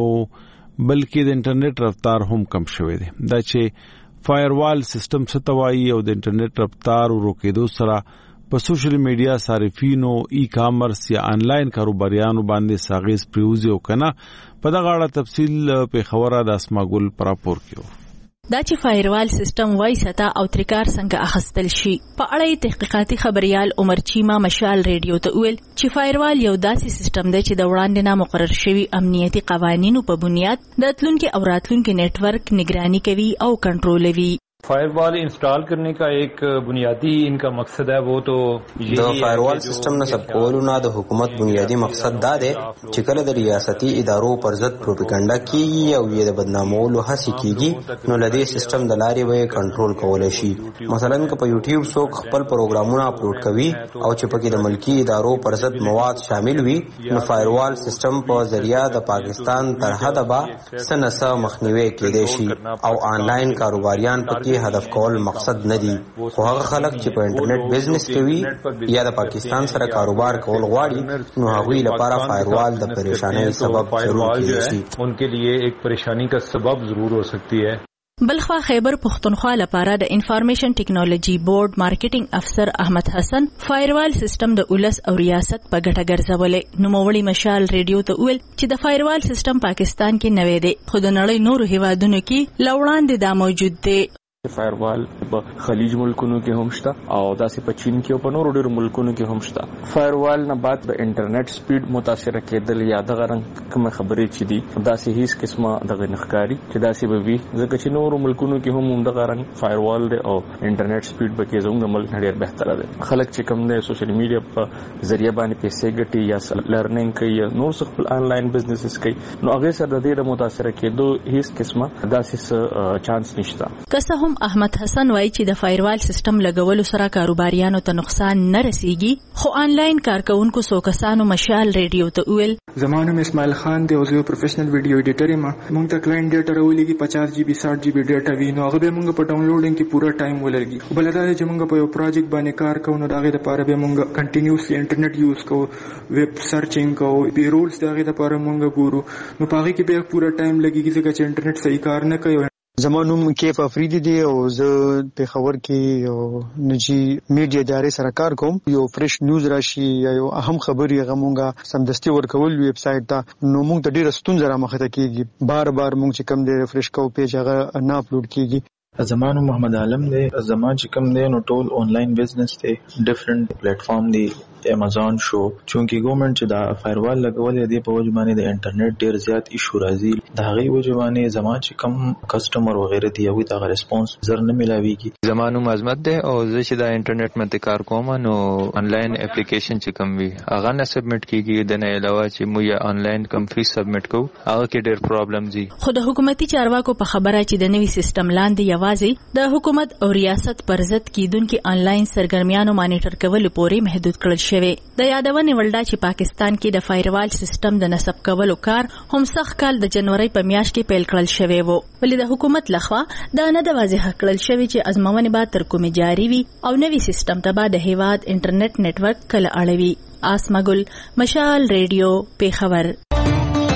بلکې د انټرنیټ رفتار هم کم شوی دی. دا چې فایروال سیستم څه ته وایي او د انټرنیټ رفتار ورکېدو سره په سوشل میډیا صارفینو ای کامرس یا آنلاین کاروباریانو باندې ساغیز پریوزي او کنه په دغه اړه تفصیل په خبره د اسماګل پراپور کیو. دا چې فایروال سیستم وای ستا او تریکار څنګه اخستل شي په اړه تحقیقاتي خبريال عمر چیما مشال ریډیو ته ویل چې فایروال یو داسې سیستم دی چې د وړاندې نه مقرر شوی امنیتي قوانینو په بنیاد د اتلونکو او راتلونکو نیټ ورک نگرانی کوي او کنټرولوي. फायरवॉल इंस्टॉल करने का एक बुनियादी इनका मकसद है वो तो د فایروال سیستم نصب کولو نه د حکومت بنیادی مقصد دا دی چې کله د ریاستي ادارو پر ضد پروپاګاندا کیږي او یې د بدنامولو هڅه کیږي نو لدې سیستم د لارې وې کنټرول کولای شي. مثلا که په یوټیوب څوک خپل پروګرامونه اپلوډ کوي او چې پکې د ملکی ادارو پر ضد مواد شامل وي نو فایروال سیستم په ذریعہ د پاکستان تر حده به سنسه مخنیوي کېدای شي او آنلاین کاروباریان پکې هدف کول مقصد نه دی. خو هغه خلک چې په انټرنیټ بزنس کوي یا د پاکستان سره کاروبار کول غواړي نو هغوی لپاره فایروال د پریشانی سبب ضرور کېږي شي. उनके लिए एक परेशानी का सबब जरूर हो सकती है. بلخوا خیبر پختونخوا لپاره د انفارمیشن ټیکنالوژي بورډ مارکیټینګ افسر احمد حسن فایروال سیستم د اولس او ریاست په ګټه ګرځولې. نو موړي مشال ریډیو ته ویل چې د فایروال سیستم پاکستان کې نوې دی خو د نړۍ نورو هیوادونو کې لوړاندې دا موجود دی. فایروال په خلیج ملکونو کې هم شته او داسې په چین کې او په نورو ډېرو ملکونو کې هم شته. فایروال نه بعد د انټرنیټ سپیډ متاثر کېدل یا دغه رنګ کوم خبرې چې دي داسې هیڅ قسمه دغه نخکاری چې داسې به وي ځکه چې نورو ملکونو کې هم دغه رنګ فایروال دی او انټرنیټ سپیډ به کې زموږ ملک ډېر بهتره دی. خلک چې کوم دی سوشل میډیا په ذریعہ باندې پیسې ګټي یا لرنینګ کوي یا نور څه خپل آنلاین بزنسز کوي نو هغه سره د دې متاثر کېدو هیڅ قسمه داسې چانس نشته. که هم احمد حسن وایي چې د فایروال سیستم لګولو سره کاروباریانو ته نقصان نه رسیږي خو آنلاین کارکونکو څو کسانو مشال ریډیو ته ویل زمانو اسماعیل خان دی او زه پروفیشنل ویډیو ایډیټر یم. موږ ته کلاینټ ډیټا راولېږي پچاس جی بي ساठ جی بي ډیټا وي نو هغه به موږ په ډاونلوډینګ کې پورا ټایم ولرګي. بل دا چې موږ په یو پروجیکټ باندې کار کوو نو دا غي د پاره به موږ کنټینیوسلی انټرنیټ یوز کوو ویب سرچینګ کوو پی رولز دا غي د پاره موږ ګورو نو پاره کې به پورا ټایم لګيږي ځکه چې انټرنیټ صحیح کار نه کوي. زمانوم کیف افریدی دی او زه په خبر کې یو نجی میډیا ادارې سره کار کوم. یو فریش نیوز راشي یا یو اهم خبري غمونګه سمدستي ورکول ویب سټ ته نو موږ ته ډیره ستونزه را مخه ته کیږي. بار بار موږ چې کم دی ریفریش کوو پیج هغه نه اپلوډ کیږي. زمانو محمد عالم دی زمان چې کوم دی نو ټول آنلاین بزنس دی ډیفرنٹ پلیټ فارم دی امازون شو چونکی ګورنمنت چې دا فایروال لګولې دی په وجه باندې د انټرنیټ ډیر زیات ایشو راځي د هغه وجه باندې زمان چې کوم کسٹمر وغیرہ دی او دا ریسپانس زر نه ملاويږي. زمانو مزمت دی او زه چې دا انټرنیټ مته کار کوم نو آنلاین اپلیکیشن چې کوم وي هغه نه سبمټ کیږي د نه علاوه چې مو یا آنلاین کم فی سبمټ کو هغه کې ډیر پرابلم دي. خو د حکومتي چارواکو په خبره چې د نوي سیستم لاندې یوازې د حکومت او ریاست پر ضد کیدونکو آنلاین سرګرمیانو مانیټر کول پورې محدود کړل شوی. د یادونه ولدا چې پاکستان کې د فایروال سیستم د نصب کولو کار هم سخت کال د جنوري په میاشت کې پیل کړل شوی وو ولې د حکومت لخوا دا نه د واضح کړل شوی چې ازموینه به تر کومه جاری وي او نوي سیستم ته به د هیواد انټرنیټ نتورک کله اړوي. آسمګل مشال ریډیو پیښور.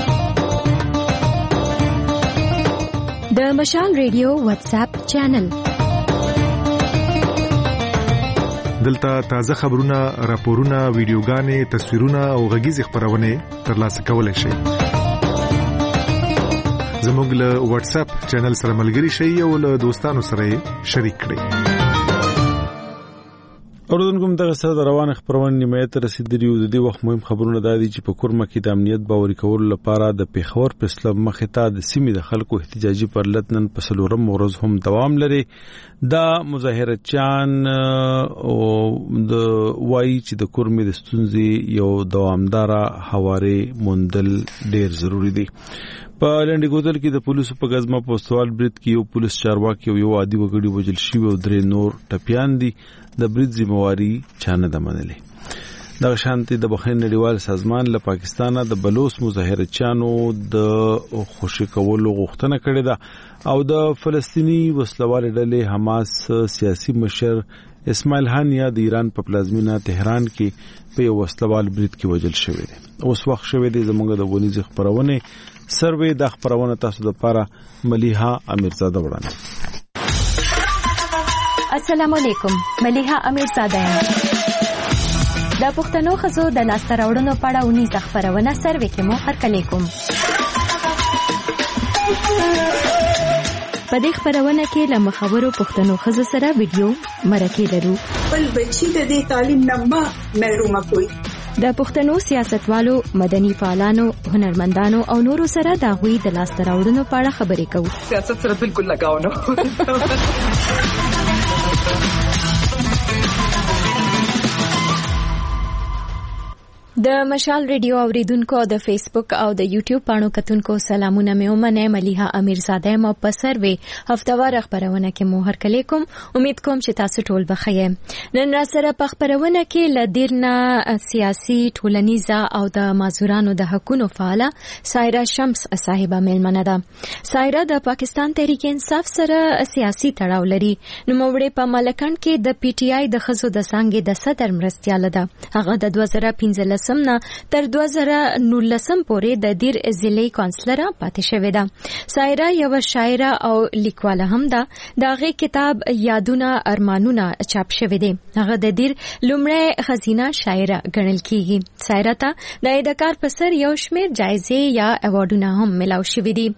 د مشال ریډیو واتس اپ چینل دلته تازه خبرونه، راپورونه، ویډیوګانې، تصویرونه او غږیز خبرونه ترلاسه کولای شئ. زموږ له واتس اپ چینل سره ملګري شئ او له دوستانو سره شریک کړئ. اوردونکو دغه سره روانه خبرونه نیمه ته رسیدلی او د دې وخت مهم خبرونه دا دي چې په کورما کې د امنیت باوري کولو لپاره د پیښور پریس کلب مخې ته د سیمې د خلکو احتجاجي پرلط نن په څلورم ورځ هم دوام لري. دا مظاهرچیان او د وایي چې د کورمې د ستونزې یو دوامداره حواله موندل ډیر ضروری دي. په لنډی ګودل کې د پولیسو په غزما پوسټوال برید کې یو پولیس چارواکي او یو عادي وګړي وژل شوی او درې نور ټپيان دي. د برید ذمہواری چانه د منلې. د شانتي د بخښنې نړیوال سازمان له پاکستانه د بلوچ مظاهرچیانو د خوشی کولو غوښتنه کړې ده او د فلسطینی وسلوال ډلې حماس سیاسي مشر اسماعیل هانیا د ایران په پلازمینه تهران کې په یو وسلوال برید کې وژل شوی دی. اوس وخت شوی دی زموږ د ونیز خبرونه سروې د خبرونه تاسو د لپاره ملیحه امیرزاده وړاندې. السلام علیکم، ملیحه امیرزاده یم. د پښتنو خزو د لاسته راوړنو په اړه ونیز خبرونه سروې کې مو هرکلی کوم. په دې خبرونه کې له مخورو پښتنو خزو سره ویډیو مرکه لرو. بل بچی د دې تعلیم نه ما محروم کوي. د پښتنو سیاستوالو، مدني فعالانو، هنرمندانو او نورو سره د غوي د لاسته راوړنو په اړه خبرې کوو. سیاست سره بالکل لگاو نه. د مشال ریډیو اوریدونکو او د فیسبوک او د یوټیوب پاڼو کتونکو سلامونه مې ومنه. ملیحه امیرزاده مو په سروي هفتوار خبرونه کې مو هرکلی کوم. امید کوم چې تاسو ټول بخیر. نن را سره په خبرونه کې لدیرنا سیاسي، ټولنیزه او د مازورانو د حقوقو فعاله سایرا شمس صاحبہ میلمنه ده. سایرا د پاکستان تحریک انصاف سره سیاسي تړاو لري. نو موړې په ملکند کې د پی ټی آی د خزو د څنګه د صدر مرستياله ده. هغه د دوه زره پنځه سمنا تر دوه زره نولسم پورې د دیر ضلعي کونسلر پاتې شوې ده. سایرا یو شاعره او لیکواله هم ده. دغه کتاب یادونه ارمانونه چاپ شوی دی. هغه د دیر لومړی خزینه شاعره ګڼل کیږي. سایرا ته د ادکار په سر یو شمېر جایزې یا ایوارډونه هم ملاو شوي دي.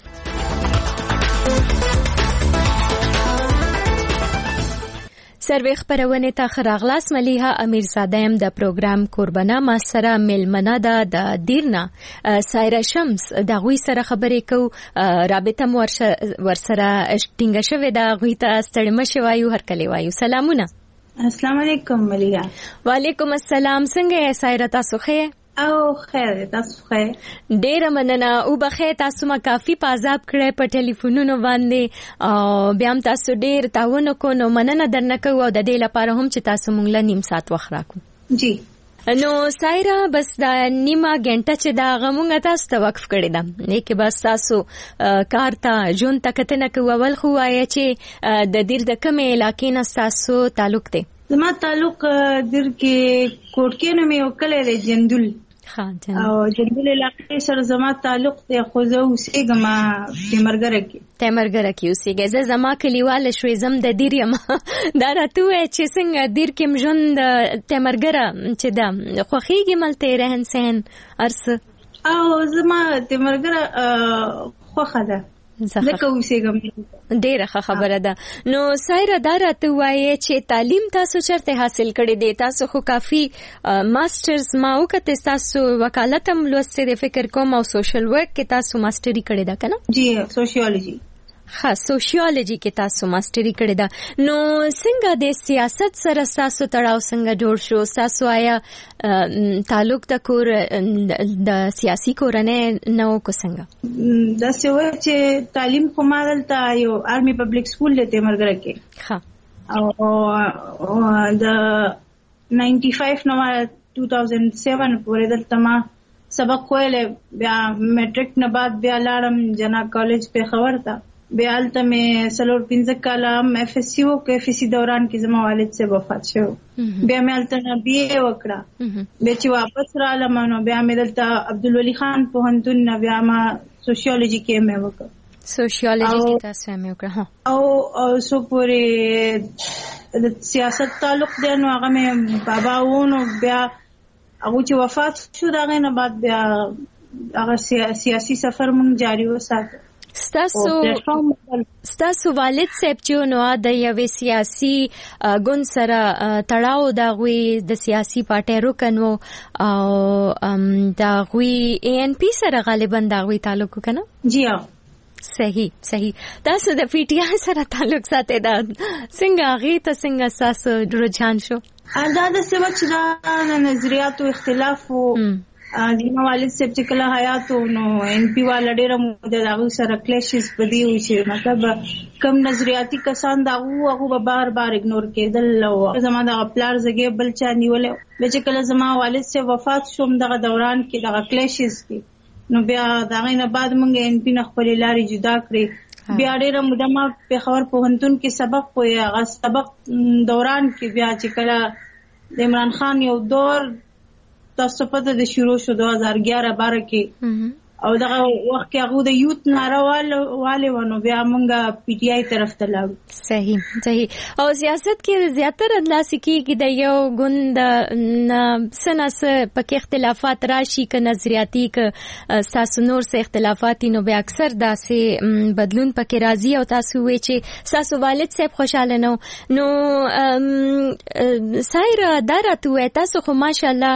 سروي خبرونه ته خراغلاس. ملیحه امیرزاده هم د پروګرام قربانه ما سره ملمنه ده د دیرنا سایرا شمس د غوي سره خبرې کو. رابطه مو ورسره ټینګه شوې ده. غوي ته ستړي مشه وایو، هرکلی وایو. سلامونه. السلام علیکم ملیحه. وعلیکم السلام. څنګه سایرا تاسو ښه؟ او خیر تاسو خیر. ډیر مننه. او بخیر تاسو ما کافی پازاب کړه په ټلیفونونو باندې او بیا هم تاسو ډیر تاونه کو. نو مننه درنه کو او د دې لپاره هم چې تاسو مونږ له نیم ساعت وخت راکو. جی نو سایرا بس دا نیمه غنټه چې دا غمونګه تاسو ته وقف کړی دا نه کې بس تاسو کار ته جون تکتنه کو. اول خو آیا چې د دیر د کومه علاقې نه تاسو تعلق دی؟ زما تعلق دیر کې کوټکې نه مې وکړل جندول. ها جن او جندول علاقې سره زما تعلق دی. خو زه اوسېږم تیمرګره کې. تیمرګره کې اوسېږم. زه زما کلیواله شوې زم د دیر یم. دا راته وای چې څنګه دیر کې ژوند تیمرګره چې دا خوخېږي ملته رهن سهن ارس. او زما تیمرګره خوخه ده. زکه اوسېږم. ډیره ښه خبره ده. نو سایرا دا راته وایي چې تعلیم تاسو چرته حاصل کړی دی؟ تاسو خو کافی ماسترز ما وکړه. تاسو وکالت هم لوستې د فکر کوم او سوشل ورک کې تاسو ماستری کړی ده کنه؟ جی سوشیولوژي. ها سوشیولوژي کې تاسو ماستری کړی ده. نو څنګه د سیاست سره تاسو تړاو څنګه جوړ شو؟ تاسو آیا تعلق د کور د سیاسي کورنۍ نو کو څنګه؟ دا څه وایي چې تعلیم خو ما دلته یو آرمي پبلک سکول لته مرګره کې. ها او د نائنٹی فائیو نو ټو تھاؤزنڈ سیون پورې دلته ما سبق ویل. بیا میټریک نه بعد بیا لاړم جنا کالج په خبر تا. بیا الته مې سلور پنځه کاله ام اف اس سی وکړ. اف اس سی دوران کې زما والد سے وفات شو. بیا مې الته بی اے وکړه. بیا چې واپس رالم نو بیا مې دلته عبدالولي خان پوهنتون نه بیا ما سوشیولوژي کې مې وکړه. سوشیالوجي کې تاسو هم وکړه او سو پورې د سیاست تعلق دی نو هغه مې بابا وونو بیا هغه چې وفات شو دا غي نه بعد بیا هغه سیاسي سفر مونږ جاری وساتو. ستاسو ستاسو والد صاحب چې نو د یوې سیاسي ګوند سره تړاو دا غوي د سیاسي پارټي رکن وو او دا غوي اے ان پی سره غالبا دا غوي تعلق کنه. جی ها صحیح صحیح. تاسو د پی ټی آی سره تعلق ساتي دا څنګه غي ته څنګه تاسو رجحان شو؟ دا د څه وخت دا نظریاتو اختلاف وو د والد صاحب چې کله حیات نو ان پی والا ډیره مو د هغه سره کلیشز بدی وي چې مطلب کم نظریاتي کسان دا هغه به بار بار اګنور کېدل او زما د خپلار زګي بل چا نیولې چې کله زما والد صاحب وفات شوم دغه دوران کې دغه کلیشز کې نو بیا دغه نه بعد مونږ ان پی نه خپل لارې جدا کړې بیا ډیره مدمه په خبر پوهنتون کې سبق کوی هغه سبق دوران کې بیا چې کله د عمران خان یو دور تاسو په د شروع شو دو هزار اګیاره بارہ کې او دغه وخت کې هغه د یوت ناروال والے ونه بیا مونږه پی ټی آی طرف ته لاړو. صحیح صحیح. او سیاست کې زیاتره ادلاسي کې د یو ګوند سناس پکې اختلافات راشي ک نظریاتي ک تاسو نور سه اختلافات نو به اکثر داسې بدلون پکې راځي او تاسو وی چې تاسو والد صاحب خوشاله نو نو سایر دارته تاسو خو ماشاءالله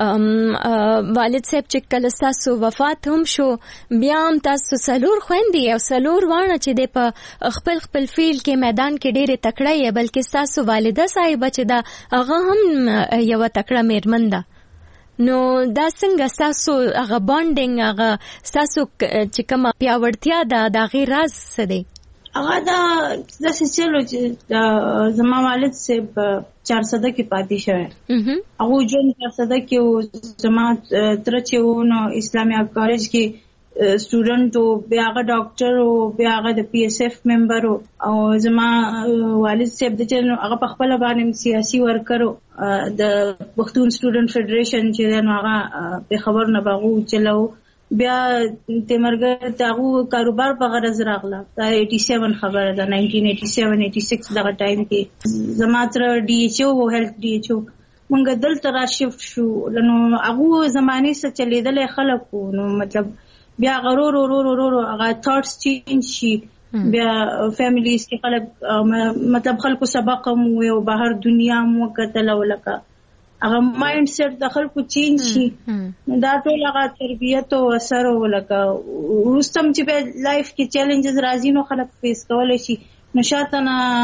والد صاحب چې کله تاسو وفات هم شو بیا هم تاسو سلور خويندې او سلور وانه چې د په خپل خپل فیل کې میدان کې ډېره تکړه یې بلکې تاسو والده صاحب چې دا هغه هم یو تکړه میرمن ده نو دا څنګه تاسو هغه بانډینګ هغه تاسو چې کوم پیاوړتیا ده دا غیر راز څه دی؟ هغه دا د سچلو چې زما والد صاحب چار صده کې پاتې شوی هغه جون چار صده کې زما تر چې ونه اسلامي کالج کې سټوډنټ او بیا هغه ډاکټر او بیا هغه د پی ایس اف ممبر او زما والد صاحب د چې هغه په خپل باندې سیاسي ورکر د پښتون سټوډنټ فدریشن چې نو هغه په خبر نه باغو چلو بیا تیمرګر تاغو کاروبار په غرض راغله دا سمانه خبره ده نائنټین ایټي سیون ایټي سکس دغه ټایم کې زماتره ډي ایچ او هیلث ډي ایچ او مونږ دلته را شفت شو نو هغه زمانه څخه چلیدل خلکو نو مطلب بیا غرور ورور ورور هغه ثاټس چینج شي بیا فیملیز کې خلک مطلب خلکو سبق مو او بهر دنیا مو کتل ولکه هغه مایند سیټ د خلکو چینج شي دا ټول هغه تربیت او اثر ولکه ورستم چې په لایف کې چیلنجز راځي نو خلک فیس کولای شي نو شاته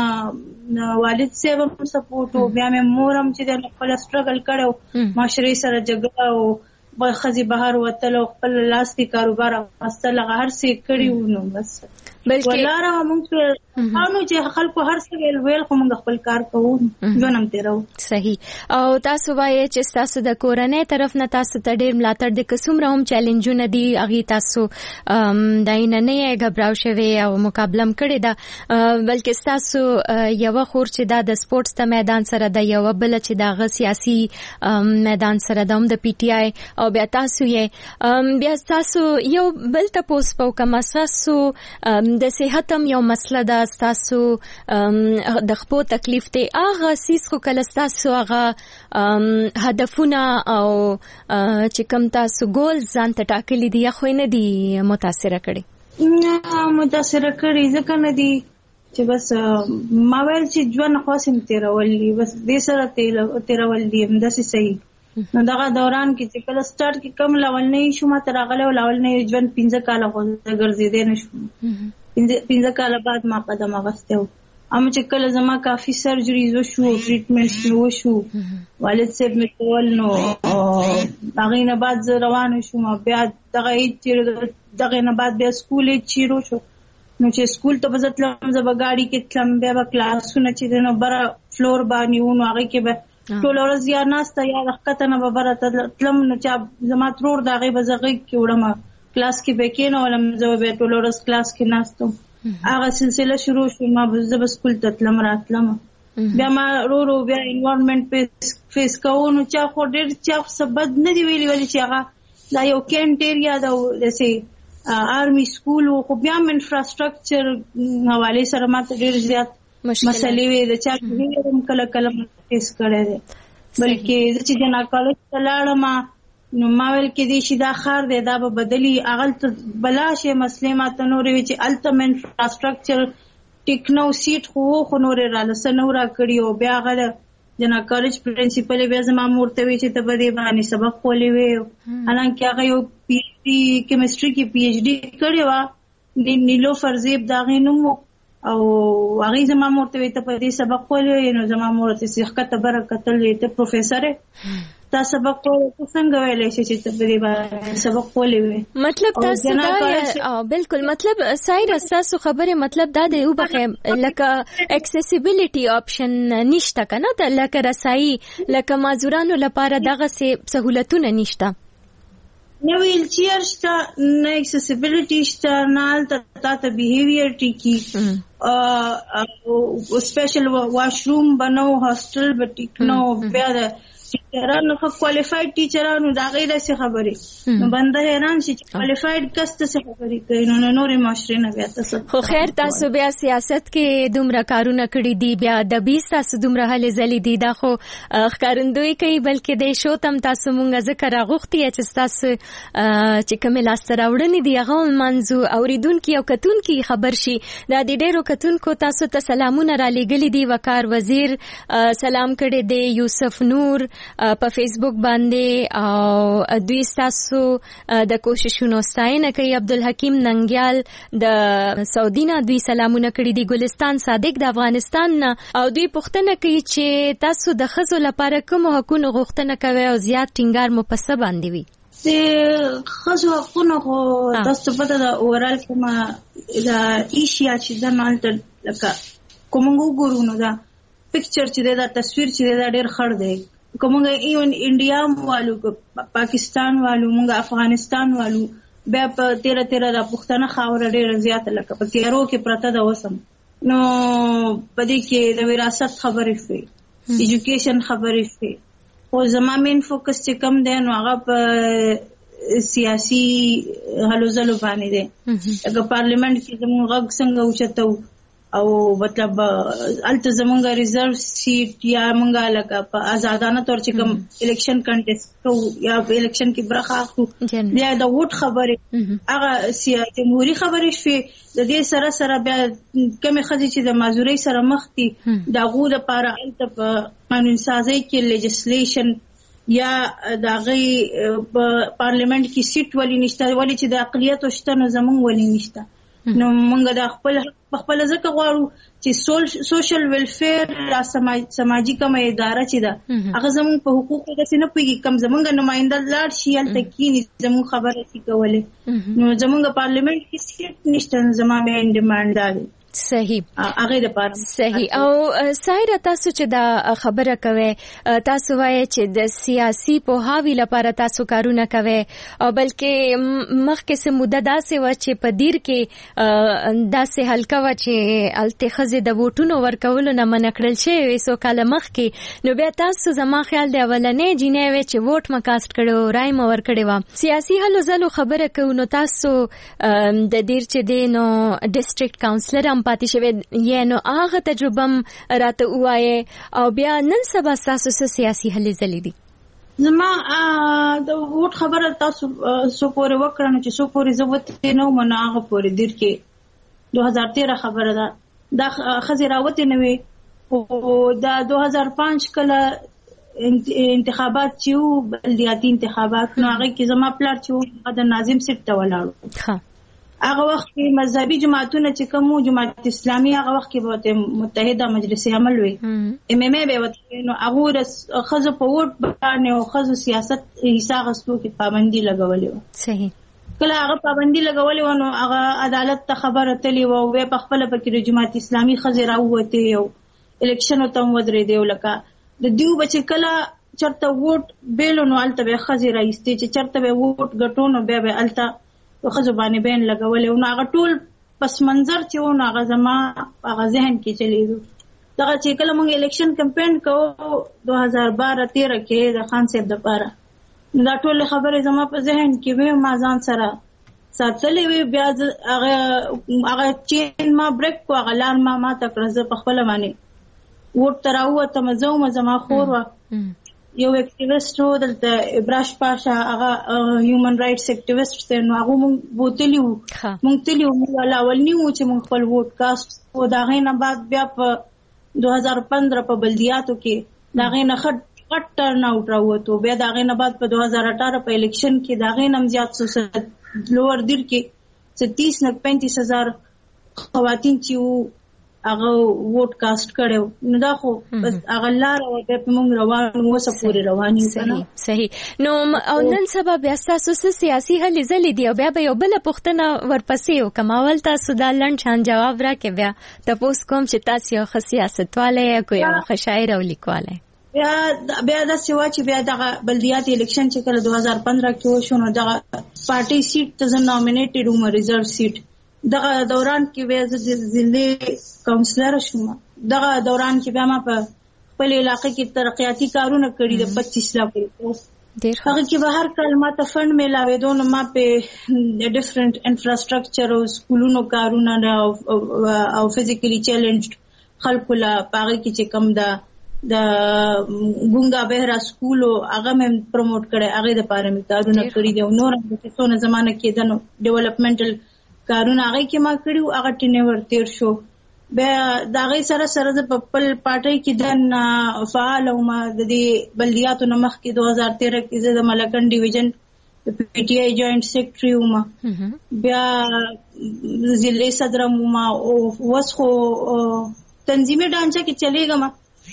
نه والد صاحب هم سپورټ او بیا مې مورم چې د خپل سټرګل کړو معاشري سره جګړه او بخزي بهر وتل او خپل لاس کې کاروبار واستل هر څه کړیو نو بس بلکې ولاره موږ قانون چې خلکو هر څه ویل ویل خو موږ خپل کار کوو ژوندم تیرو. صحیح. او تاسو وایي چې تاسو د کورنۍ طرف نه تاسو ته ډېر ملاتړ د قسم راهم چیلنجونه دي اغه تاسو داینه نه غبراو شوي او مقابله کړی دا بلکې تاسو یو خور چې دا د سپورتس ته میدان سره د یو بل چې دا غ سیاسي میدان سره د د پی ټی آی او بیا تاسو یې بیا تاسو یو بل ته پوس پاو کوم تاسو د صحت هم یو مسله ده تاسو د خپل تکلیف ته هغه سیس خو کله تاسو هغه هدفونه او چې کوم تاسو ګول ځان ته ټاکلي دي خو نه دي متاثر کړي نه متاثر کړي ځکه نه دي چې بس ما ویل چې ژوند خاصم تیرول دي بس دې سره تیرول دي همداسې صحیح نو دغه دوران کې چې کله سٹارټ کې کم لاول نه شو ما تر غلې لاول نه ژوند پنځه کاله غوږ ګرځیدې نشو پنځه کاله بعد ما قدم اغسته ام چې کله زما کافي سرجریز وشو ټریټمنټس وشو والد صاحب مې کول نو هغه نه بعد زه روان شوم بیا دغه چې دغه نه بعد بیا سکول چیرو شو نو چې سکول ته بزتلم زه به گاډي کې تلم بیا به کلاسونه چې نو بره فلور باندې ونو هغه کې به ټول ورځ یا ناسته یا وخت نه به بره تلم نو چې زما ترور دغه بزغه کې وړم کلاس کې به کې نو ولم زه به ټول ورځ کلاس کې ناستم هغه سلسله شروع شو ما زه به سکول ته تلم راتلم بیا ما رو رو بیا انوایرنمنت فیس کوو نو چې خو ډېر چې سبد نه دی ویلي ولې چې هغه دا یو کینټ ایریا دا دسي آرمي سکول او خو بیا هم انفراستراکچر حواله سره ماته ډیر زیات مسلې وي د چا هم کله کله فیس کړی دی بلکې چې جنا کالج ته لاړم نو ما ویل کې دې شي دا خار دی دا به بدلی اغل ته بلا شي مسلې ماته نورې وي چې التم انفراستراکچر ټیکنو سیټ خو خو نورې را لسه نورا کړی او بیا غل جنا کالج پرنسپل بیا زما مورته وی چې ته به دې باندې سبق کولې وي حالانکه هغه یو پی ایچ ډی کیمستري کې پی ایچ ډی کړی و نیلو فرزیب دا غي نوم او هغه زما مورته وی ته په دې سبق کولې نو زما مورته صحت برکت له ته پروفیسور تا سبق کو څنګه ویلې چې ته په دې باندې سبق کولې وي مطلب تاسو دا بالکل مطلب سایر تاسو خبره مطلب دا دی او بخې لکه اکسیسیبিলিټي اپشن نشته کنه ته لکه رسایي لکه معذورانو لپاره دغه سہولتونه نشته نو ویل چیر شته نه اکسیسیبিলিټي شته نه تاسو بیهیویر ټیکی او سپیشل واشروم بنو هاستل بټیکنو بیا د ټیچرانو خو کوالیفاید ټیچرانو دا غیر څه خبرې نو بنده حیران شي چې کوالیفاید کس ته څه خبرې کوي نو نورې معاشرې نه بیا تاسو خو خیر تاسو بیا سیاست کې دومره کارونه کړی دي بیا د بیس تاسو دومره هلې ځلې دي دا خو ښکارندوی کوي بلکې د شو تم تاسو مونږه ذکر راغوختي چې تاسو چې کوم لاس راوړنې دي هغه منځو اوریدونکو او کتونکو خبر شي دا د ډېرو کتونکو تاسو ته سلامونه را لېږلي دي وقار وزیر سلام کړی دی یوسف نور په فیسبوک باندې او دوی تاسو د کوششونو ستاینه کوي عبدالحکیم ننګیال د سعودي نه دوی سلامونه کړي دي ګلستان صادق د افغانستان نه او دوی پوښتنه کوي چې تاسو د ښځو لپاره کوم حقوقو غوښتنه کوي او زیات ټینګار مو په څه باندې وي د ښځو حقوقو خو تاسو په د اورال کومه د ایشیا چې د مالته لکه کوم وګورو نو دا پکچر چې دا تصویر چې دا ډېر خړ دی کومه ایون انډیا والو پاکستان والو موږ افغانستان والو بیا په تیرا تیرا د پښتنه خاور ډېر زیات لکه په تیرو کې پرته د وسم نو پدې کې د وراثت خبرې شي ایجوکیشن خبرې شي او زما مین فوکس چې کم دی نو هغه په سیاسي هلو ځلو باندې دی لکه پارلیمنت کې زموږ غږ څنګه اوچتو او مطلب الته زمونږه ریزرو سیټ یا مونږه لکه په آزادانه تور چې کوم الیکشن کنټیسټ کو یا په الیکشن کې برخه اخلو بیا د ووټ خبرې هغه سیاسي جمهوریت خبرې شوې د دې سره سره بیا کومه خځې چې د معذورۍ سره مخ دي د غو د لپاره الته په قانون سازي کې لیجسلیشن یا د غي پارلیمنت کې سیټ ولې نشته ولې چې د اقلیت شته نو زمونږ ولې نشته نو موږ د خپل خپل ځکه غواړو چې سوشل ویلفیر یا سماجی کومه اداره چې ده هغه زموږ په حقوقو د سینه پوي کم زموږ نمائنده لاړ شي الته کې زموږ خبره شي کولای نو زموږ پارلیمنت کې سیټ نشته زموږ مین ډیماند ده صحیح هغه د پاره صحیح او سایره تاسو چې دا خبره کوي تاسو وایي چې د سیاسي پوهاوی لپاره تاسو کارونه کوي او بلکې مخکې سه مدته داسې و چې په دیر کې داسې حلقه و چې التخذ د ووټونو ورکولو نه منع کړل شوی سو کال مخکې نو بیا تاسو زما خیال دی ولنې جنې وی چې ووټ مکاست کړو رای مو ور کړی و سیاسي هلو ځلو خبره کوي نو تاسو د دیر چې دی نو ډیسټریکټ کاونسلر پاتې شوی یا نو هغه تجربه راته وایي او بیا نن سبا تاسو سیاسي هلې ځلې دي زما د ووټ خبره تاسو سو پورې وکړه نو چې سو پورې زوت نو منه هغه پورې دیر کې دوه هزار تیرہ خبره ده دا خزي راوته نوې او دا دوه هزار پنځ کله انتخابات چې بلدیاتي انتخابات نو هغه کې زما پلار چې د ناظم سیټ ته ولاړو ها هغه وخت کې مذهبي جماعتونه چې کوم جماعت اسلامي هغه وخت کې به متحده مجلس عمل وي ام ام ای به وته نو هغه خزو په ووټ باندې او خزو سیاست حصہ غستو کې پابندي لګولې و صحیح کله هغه پابندي لګولې و نو هغه عدالت ته خبره تلی و او په خپل پکې جماعت اسلامي خزي راوته یو الیکشن ته ودرې دی ولکه د دیو بچ کله چرته ووټ بیلو نو الته به خزي راځي چې چرته به ووټ غټونو به به الته خو زبانه بین لګولې او هغه ټول پس منظر چې و هغه زما هغه ذهن کې چلیدو دا چې کله موږ الیکشن کمپاین کوو دوه هزار بارہ تیرہ کې د خان صاحب د پاره دا ټول خبره زما په ذهن کې وې ما ځان سره ساتلې وی بیا هغه هغه چین ما بریک کو هغه لار ما ما تکړه زه په خپل باندې وټ تراوه ته مزو مزما خور وا یو اکټیویسټ و دلته ابراش پاشا هغه هیومن رائټس اکټیویسټ ته نو هغه مونږ بوتلیو مونږ تلیو مونږ لا ولنی و چې مونږ خپل ووټ کاست او دا غي نه بعد بیا په دو هزار پندرہ په بلدیاتو کې دا غي نه خټ خټ ټرن اوټ راوته بیا دا غي نه بعد په دو هزار اٹھارہ په الیکشن کې دا غي نم زیات سو لوور دیر کې تیس نه پینتیس هزار خواتین چې هغه ووټ کاست کړو نو دا خو بس هغه لار او د موږ روان وسه پورې رواني صحیح صحیح نو او نن سبا بیا تاسو سیاسي هلې ځلې دی او بیا به یو بل پوښتنه ورپسې او کماول تاسو دا لنډ شان جواب راکې بیا تاسو کوم چې تاسو یو سیاستواله یا کوم شاعر او لیکواله بیا بیا د سیوا چې بیا د بلدیاتي الیکشن چې کله دو هزار پندرہ کې وشو نو د پارټي سیټ ته نامینیټډ وم ریزرو سیټ دغه دوران کې بیا د ضلع کونسلر شوم دغه دوران کې بیا ما په خپل علاقې کې ترقیاتي کارونه کړي د پچیس لا پورې هغه کې به هر کال ما ته فند ملاوي دون ما په ډیفرنٹ انفراستراکچر او سکولونو کارونه او فزیکلی چیلنجډ خلکو لا پاره کې چې کم دا د ګونګا بهرا سکول او هغه مې پروموټ کړي هغه د پاره مې کارونه کړی دي نو نور د څونه زمانه کې دنو ډیولپمنټل کارونه هغه کې ما کړیو هغه ټینور تیر شو بیا دا غي سره سره د خپل پارټي کې د فعال او ما د دې بلدیاتو نمخ کې دو هزار تیرہ کې د ملکن ډیویژن پی ټی آی جوائنٹ سیکریټری وم بیا ضلع صدر وم او وسخو تنظیمي ډانچه کې چلےګم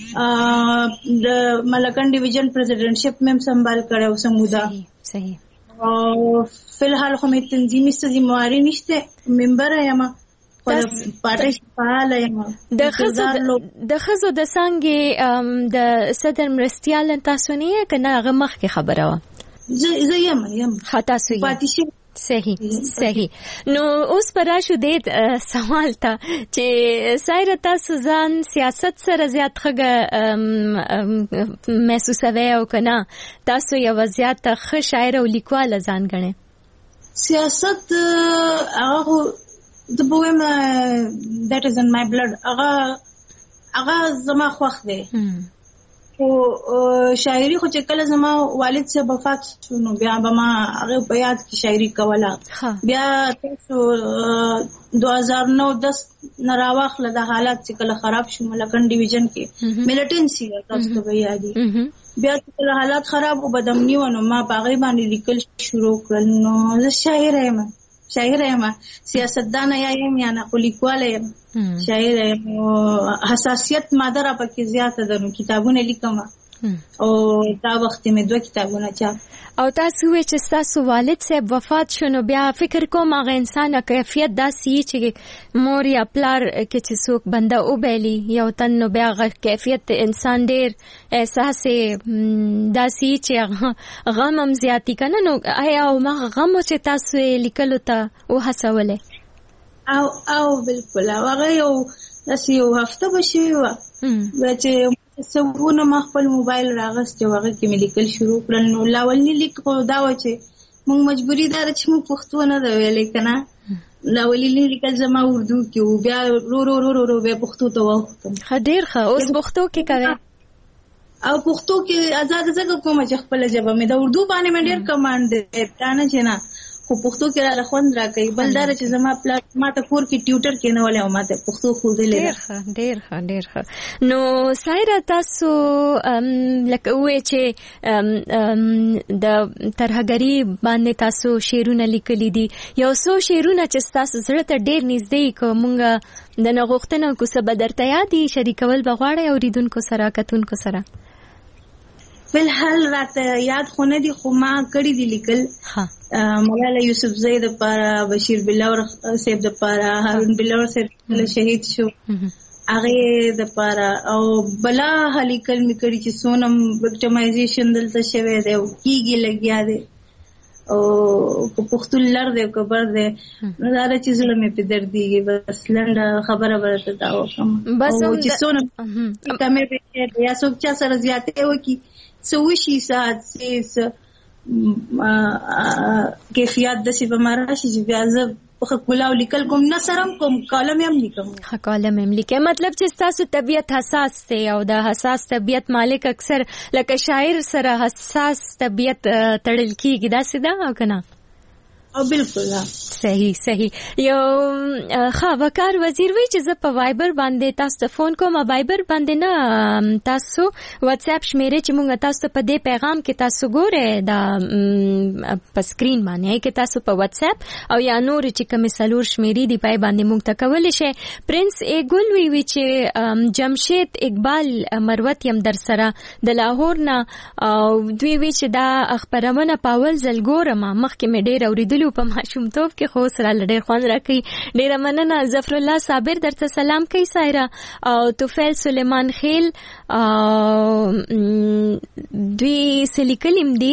د ملکن ډیویژن پریزیډنټشپ مې سنبال کړو سمودا صحیح او فلحال خو مې تنظیمي ستزمواري نشته ممبر یم پارټي فعال یم د خزو د خزو د څنګه د صدر مرستيال تاسو نه کنه هغه مخ کې خبره و زه یم یم خطا سوی پاتې صحیح صحیح نو اوس پر راشو د سوال ته چې سایر تاسو ځان سیاست سره زیات خګه محسوسوي او کنه تاسو یو زیات ښه شاعر او لیکوال ځان غنئ سیاست هغه د بویم that is in my blood هغه هغه زما خوښ دی او شاعري خو چې کله زما والد سے وفات شونو بیا به ما هغه په یاد کې شاعري کوله بیا تاسو دو هزار نو دس نراواخله د حالات چې کله خراب شو ملکن ډیویژن کې ملټنسي تاسو ته یادي بیا چې حالات خراب او بدامني ونه ما باغې باندې لیکل شروع کړل نو زه شاعر یم شاعر یم سیاستدان یم یا نه لیکوال یم شاعر یم حساسیت ماده را پکې زیاته ده نو کتابونه لیکم او دا وخت مې دوه کتابونه چاپ او تاسو وی چې تاسو والد صاحب وفات شونه بیا فکر کوم هغه انسان کیفیت داسي چې مور یا پلار کې چې څوک بنده او بیلی یو تن نو بیا غ کیفیت انسان ډیر احساس داسي چې غم هم زیاتی کنه نو آیا او ما غم چې تاسو لیکلو ته او حسوله او او بالکل هغه یو داسي یو هفته بشي و چې سبونه ما خپل موبایل راغست چې هغه کې مې لیکل شروع کړل نو لاولنی لیک خو دا و چې موږ مجبوری دار چې موږ پښتو نه دا ویلې کنه لاولنی لیکل زما اردو کې و بیا رو رو رو رو بیا پښتو ته وختم خډیر ښه اوس پښتو کې کوي او پښتو کې آزاد زګ کوم چې خپل ژبه مې د اردو باندې مې ډیر کمانډ ده نه چې نه خو پښتو کې را خوند راکې بلدار چې زما پلان ما ته کور کې ټیوټر کې نه ولې او ما ته پښتو خو دې لري ډیر ښه ډیر ښه ډیر ښه نو سایره تاسو لکه وې چې د ترهګری باندې تاسو شعرونه لیکلي دي یو څو شعرونه چې تاسو زړه ته ډیر نږدې کومه د نغښتنه کو څه بدرته یادي شریکول بغواړي اوریدونکو سره کتونکو سره فلحال راته یاد خو نه دي خو ما کړی دي لیکل مولانا یوسف زید لپاره بشیر بلور صاحب لپاره هارون بلور صاحب شهید شو هغه لپاره او بلا لیکل می کړی چې سونم وکټمایزیشن دلته شوی دی او کیږي لګیا دی او په پښتون لړ دی کبر دی دا چې زړه مې په درد دی بس لنډه خبره ورته دا وکم بس چې سونم کمه به یا څوک چا سره زیاته وکي سوشي سات سیس کیفیت د سی په مراشي چې بیا زه په کلاو لیکل کوم نه سرم کوم کالم هم لیکم ها کالم هم لیکم مطلب چې تاسو طبيعت حساس دی او د حساس طبيعت مالک اکثر لکه شاعر سره حساس طبيعت تړل کیږي دا سیده او کنه او بالکل صحیح صحیح یو ښه وقار وزیر وی چې زه په وایبر باندې تاسو ته فون کوم وایبر باندې نه تاسو واتس اپ شمیرې چې موږ تاسو په دې پیغام کې تاسو ګوره دا په سکرین باندې کې تاسو په واتس اپ او یا نور چې کوم سلور شمیرې دی پای باندې موږ ته کولای شي پرنس ایګل وی وی چې جمشید اقبال مروت يم در سره د لاهور نه او دوی وی چې دا خبرونه پاول زلګورم مخکې مې ډېر اوریدلو په ماشومتوب کې خو سره لډیر خوان راکې ډیر مننه ظفر الله صابر درته سلام کوي سایرا او توفیل سلیمان خیل دوی سلیکلم دی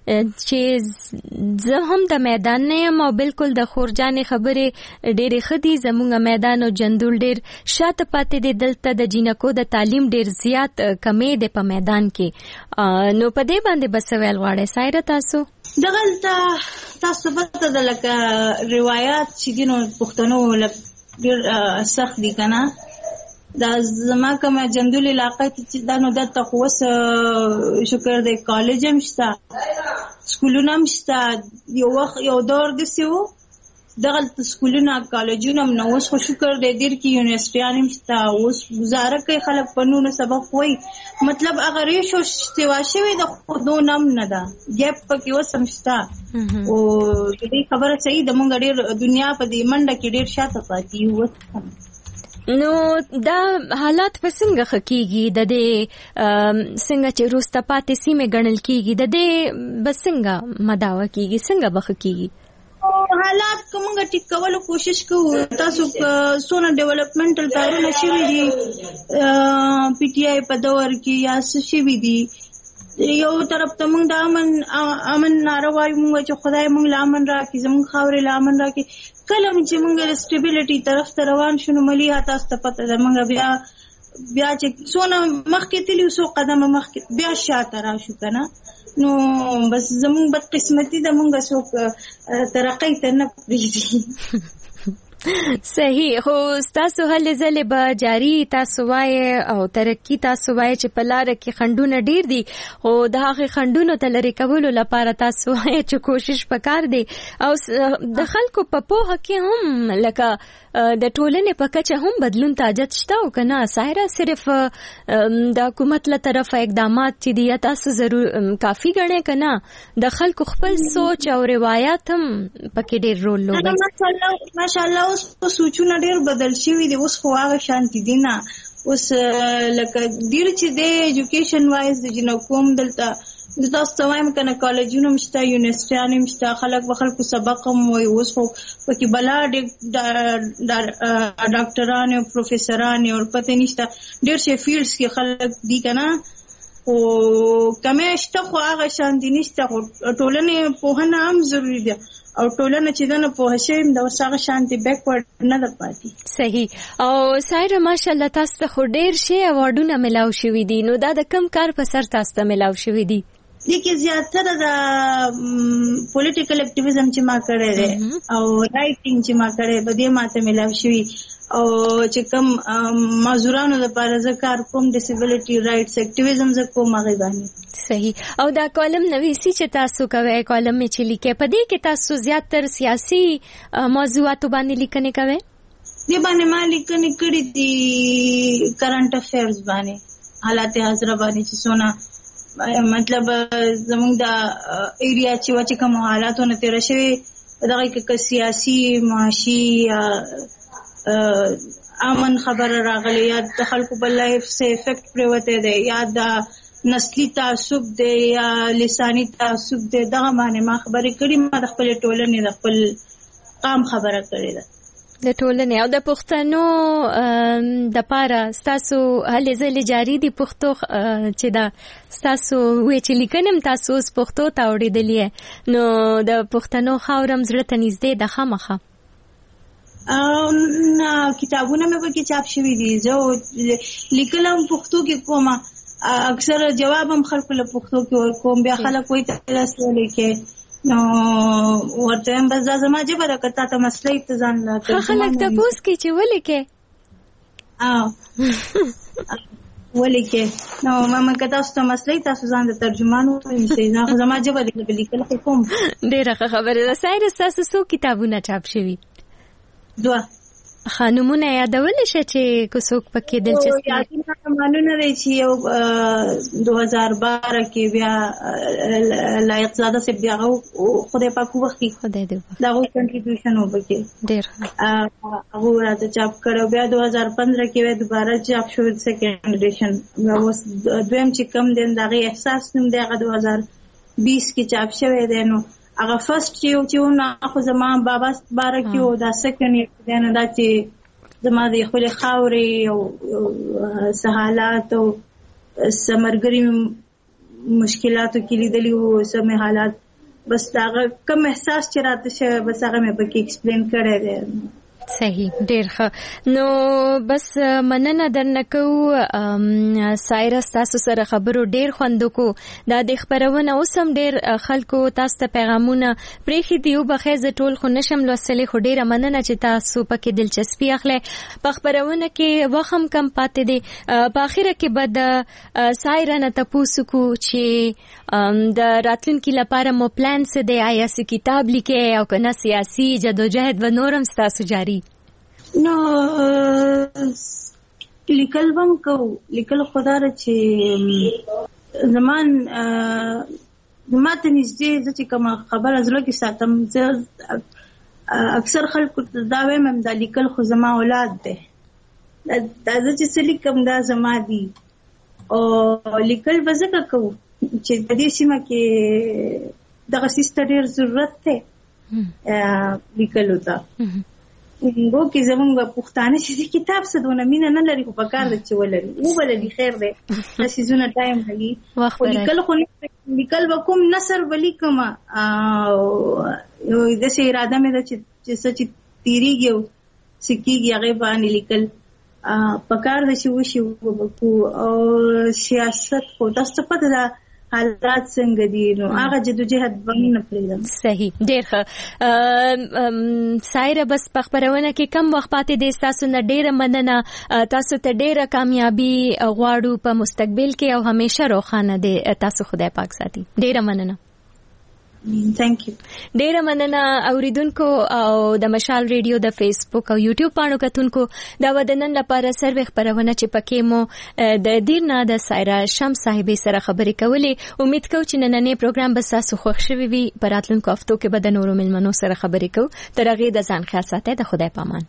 چې زه هم د میدان نه یم او بالکل د خورجان خبره ډېرې خدي زموږه میدان او جندول ډېر شاته پاتې دی دلته د جینکو د تعلیم ډېر زیات کمې دی په میدان کې نو په دې باندې بس ویل غواړي سایرا تاسو دغلته تاسو پته د لکه روایت چې دینو پښتنو لکه ډېر سخت دي کنه دا زما کوم جندول علاقه چې دا نو د تقوس شکر د کالج هم شته سکولونه هم شته یو وخت یو دور دسیو دغلته سکولونه کالجونه هم نو اوس خو شکر د دیر کې یونیورسيټیان هم شته اوس گزاره کوي خلک په نونو سبق وایي مطلب اگر ریشو سیوا شوی د خودو نام نه ده ګیپ پکې وسم شته او دې خبره صحیح د مونږ ډېر دنیا په دې منډه کې ډېر شاته پاتې وو نو دا حالات په څنګه خکېږي د دې څنګه چې روسته پاتې سیمه ګڼل کېږي د دې بسنګه مداوا کېږي څنګه بخکېږي حالات کومه ټیک کولو کوشش کوو تاسو سونه ډیولپمنټل کارونه شوي دي پی ټی آی په دور کې یا څه شوي دي یو طرف ته موږ د امن امن ناروای موږ چې خدای موږ لامن راکړي زموږ خاورې لامن راکړي کله چې موږ سټیبیلیټي طرف ته روان شو نو ملي تاسو ته پته ده موږ بیا بیا چې سونه مخکې تلو سو قدم مخکې بیا شاته راشو کنه نو بس زمون بد قسمتي د مونږه څوک ترقی ته نه پریږدي صحیح خو تاسو هلې ځلې به جاری تاسو وای او ترقی تاسو وای چې په لار کې خندونه ډیر دي او د هغه خندونو ته لری کولو لپاره تاسو وای چې کوشش وکړ دي او د خلکو په پوهه کې هم لکه د ټولنې په کچه هم بدلون تاجت شته او کنه سایرا صرف د حکومت له طرفه اقدامات چې دي تاسو ضرور کافی غنې کنه د خلکو خپل سوچ او روایت هم پکې ډېر رول لوبوي ماشاءالله ماشاءالله اوس په سوچونه ډېر بدل شوي دي اوس خو هغه شانتي دي نه اوس لکه ډېر چې د ایجوکیشن وایز د جنو کوم دلته د تاسو ته وایم کنه کالجونه مشته یونیورسيټیان مشته خلک به خلکو سبق هم وایي اوس خو پکې بلا ډاکټران او پروفیسوران او پته نشته ډېر شي فیلډز کې خلک دي کنه او کمه شته خو هغه شان دي نشته ټولنه په نه هم ضروری ده او ټولنه چې دنه په هشم د وسغه شانتي بیکورډ نه ده پاتې صحیح او سایره ماشاءالله تاسو ته ډېر شي اوارډونه ملاو شوي دي نو دا د کم کار په سر تاسو ته ملاو شوي دي لیکي زیاتره د پولیټیکل اکټیویزم چې ما کړی دی او رائټینګ چې ما کړی به دې ماته ملاو شوي او چې کوم معذورانو لپاره زه کار کوم ډیسیبিলিټي رائټس اکټیویزم زه کوم هغه باندې صحیح او دا کالم نویسی چې تاسو کوي کالم چې لیکي په دې کې تاسو زیاتره سیاسي موضوعاتو باندې لیکنه کوي دې باندې ما لیکنه کړې دي کرنٹ افیرز باندې حالات حاضر باندې چې سونه مطلب زموږ د ایریا چې و چې کوم حالاتونه تیر شوي دغه کې سیاسي معاشي امن خبر راغلی یا د خلکو په لایف سه افیکټ پروته دی یا د نسلی تعصب دی یا لسانی تعصب دی دغه باندې ما خبرې کړې ما د خپل ټولنې د خپل قام خبره کړې ده د ټولنې او د پښتنو د پاره تاسو هلې ځلې جاری دي پښتو چې دا تاسو وې چې لیکنم تاسو اوس پښتو ته اورېدلې نو د پښتنو خاورم زړه ته نږدې ده خامخا او کتابونه مې پکې چاپ شوي دي زه لیکلم پښتو کې کومه اکثر جواب هم خلکو له پښتو کې ورکوم. بیا خلک وایي تاسو لیکې نو ورته هم بس دا زما ژبه ده، که تا ته مسله ته ځان لا خلک تپوس کوي چې ولیکې ولې کې نو ماما که تاسو ته مسله تاسو ځان د ترجمان ونیسئ. نه زما ژبه ده لیکل خو کوم. ډېره ښه خبره ده. سایرس تاسو څو کتابونه چاپ شوي؟ دوه. خانمونه یادولی شه چې که څوک پکې دلچسپي یادونه معلومه دی چې یو دو هزار بارہ کې بیا لایق زاده صاحب بیا خدای پاک وختي خدای دې دا غو کنټریبیوشن وبکې ډېر هغه راته چاپ کړو. بیا دو هزار پندرہ کې دوباره چاپ شو سیکنډ ایډیشن. اوس دویم چې کم دین دغه احساس نوم دی هغه دو هزار بیس کې چاپ شوی دی. نو هغه فرست چې چې نو خو زما بابا بارہ کې او دا سیکنډ دی نه دا چې زما د خپل خاورې او سہالات او سمرګری مشکلاتو کې لیدلی او سم حالات بس دا کم احساس چې راته شه بس هغه مې پکې ایکسپلین کړی دی. صحیح ډېر ښه. نو بس مننه درنه کوو سایرس، تاسو سره خبرو ډېر خوند وکړو. دا د خپرونه اوس هم ډېر خلکو تاسو ته پیغامونه پرېښي دي، وبخئ زه ټول خو نشم لوستلی، خو ډېره مننه چې تاسو پکې دلچسپي اخلئ. په خپرونه کې وخت هم کم پاتې دی. په اخره کې به د سایره نه تپوس وکړو چې د راتلونکي لپاره مو پلان څه دی؟ آیا څه کتاب لیکئ او که نه سیاسي جدوجهد به نور هم ستاسو جاري؟ نو لیکل بم کو لیکل خدای چې زمان ما ته نږدې چې کوم خبره زړه کې ساتم. اکثر خلکو دا وایم دا لیکل خو زما اولاد دی، دا چې څه لیکم دا زما دي. او لیکل به ځکه کوو چې په دې سیمه کې دغه سیسته ډېر ضرورت دی لیکلو ته. وو کې زمونږ پښتانه چې کتاب څه دونه مینه نه لري خو په کار د چې ولري او ولري خیر دی چې زونه ټایم لګي. خو لیکل خو لیکل به کوم نثر ولیکم او د سې اراده مې ده چې څه چې تیریږي او سکیږي هغه باندې لیکل په کار د چې وشي وکړو. او سیاست خو تاسو پته ده حالات څنګه دي، نو هغه جدوجهد باندې نه پریږدم. صحیح ډېر ښه. سایره بس په خپرونه کې کم وخت پاتې دی، تاسو نه ډېره مننه. تاسو ته ډېره کامیابي غواړو په مستقبل کې او همیشه روښانه دی. تاسو خدای پاک ساتي. ډېره مننه. تhank you. ډیره مننه اوریدونکو او د مشال ریډیو د فیسبوک او یوټیوب پاڼو کتونکو. دا ودنن لپاره سروي خبرونه چې پکې مو د دیرنا د سایرا شمس صاحبې سره خبرې کولې. امید کوم چې نننې پروګرام به تاسو خوښ شوي وي. په راتلونکو هفتو کې به د نورو ملمنو سره خبرې کوو. تر هغې د ځان خیال ساتئ. د خدای پامان.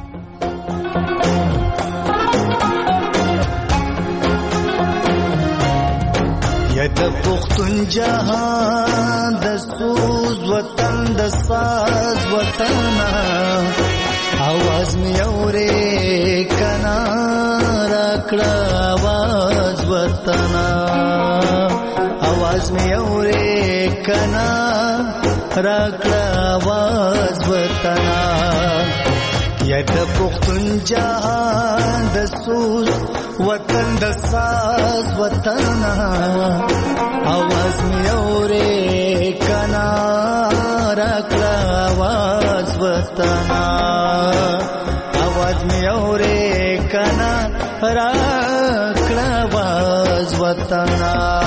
یا د پختون جهان د سوز وطن د ساز وطن आवाज می اورې کنا راکړه आवाज وطن आवाज می اورې کنا راکړه आवाज وطن یا د پختون جهان د سوز وطن د ساز وطن आवाज می اورې کنا راکړه आवाज وطن आवाज می اورې کنا راکړه आवाज وطن.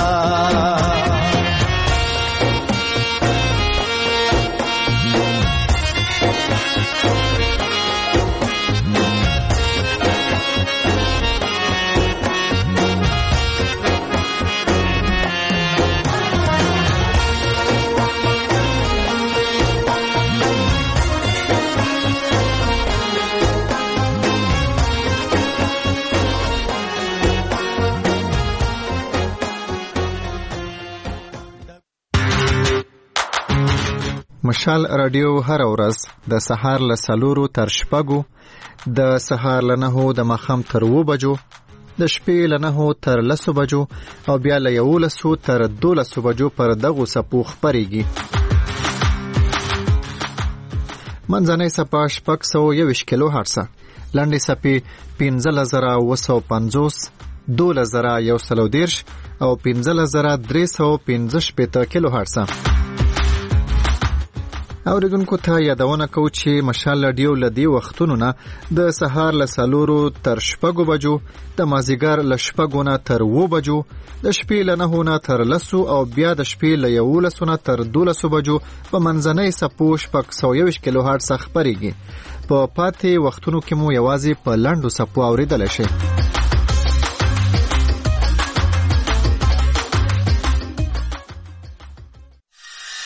مشال رادیو هر ورځ د سهار له سلورو تر شپږو، د سهار له نهو د ماښام تر اوو بجو، د شپې له نهو تر لسو بجو او بیا له یولسو تر دولسو بجو پر دغو څپو خپرېږي. منځنۍ څپه شپږ سوه یوویشت کیلو هرڅه، لنډې څپې پنځلس زره اوه سوه پنځوس، دوله زره یو سلو دیرش او پنځله زره درې سوه پنځه شپېته کیلو هرټز. اوریدونکو ته یادونه کوو چې مشال رادیو له دې وختونو نه د سهار له څلورو تر شپږو بجو، د مازدیګر له شپږو نه تر اوو بجو، د شپې له نهو نه تر لسو او بیا د شپې له یولسو نه تر دولسو بجو په منځنۍ څپو شپږ سوه یوویشت کیلو هرټز خپرېږي. په پاتې وختونو کې مو یوازې په لنډو څپو اورېدلی شئ.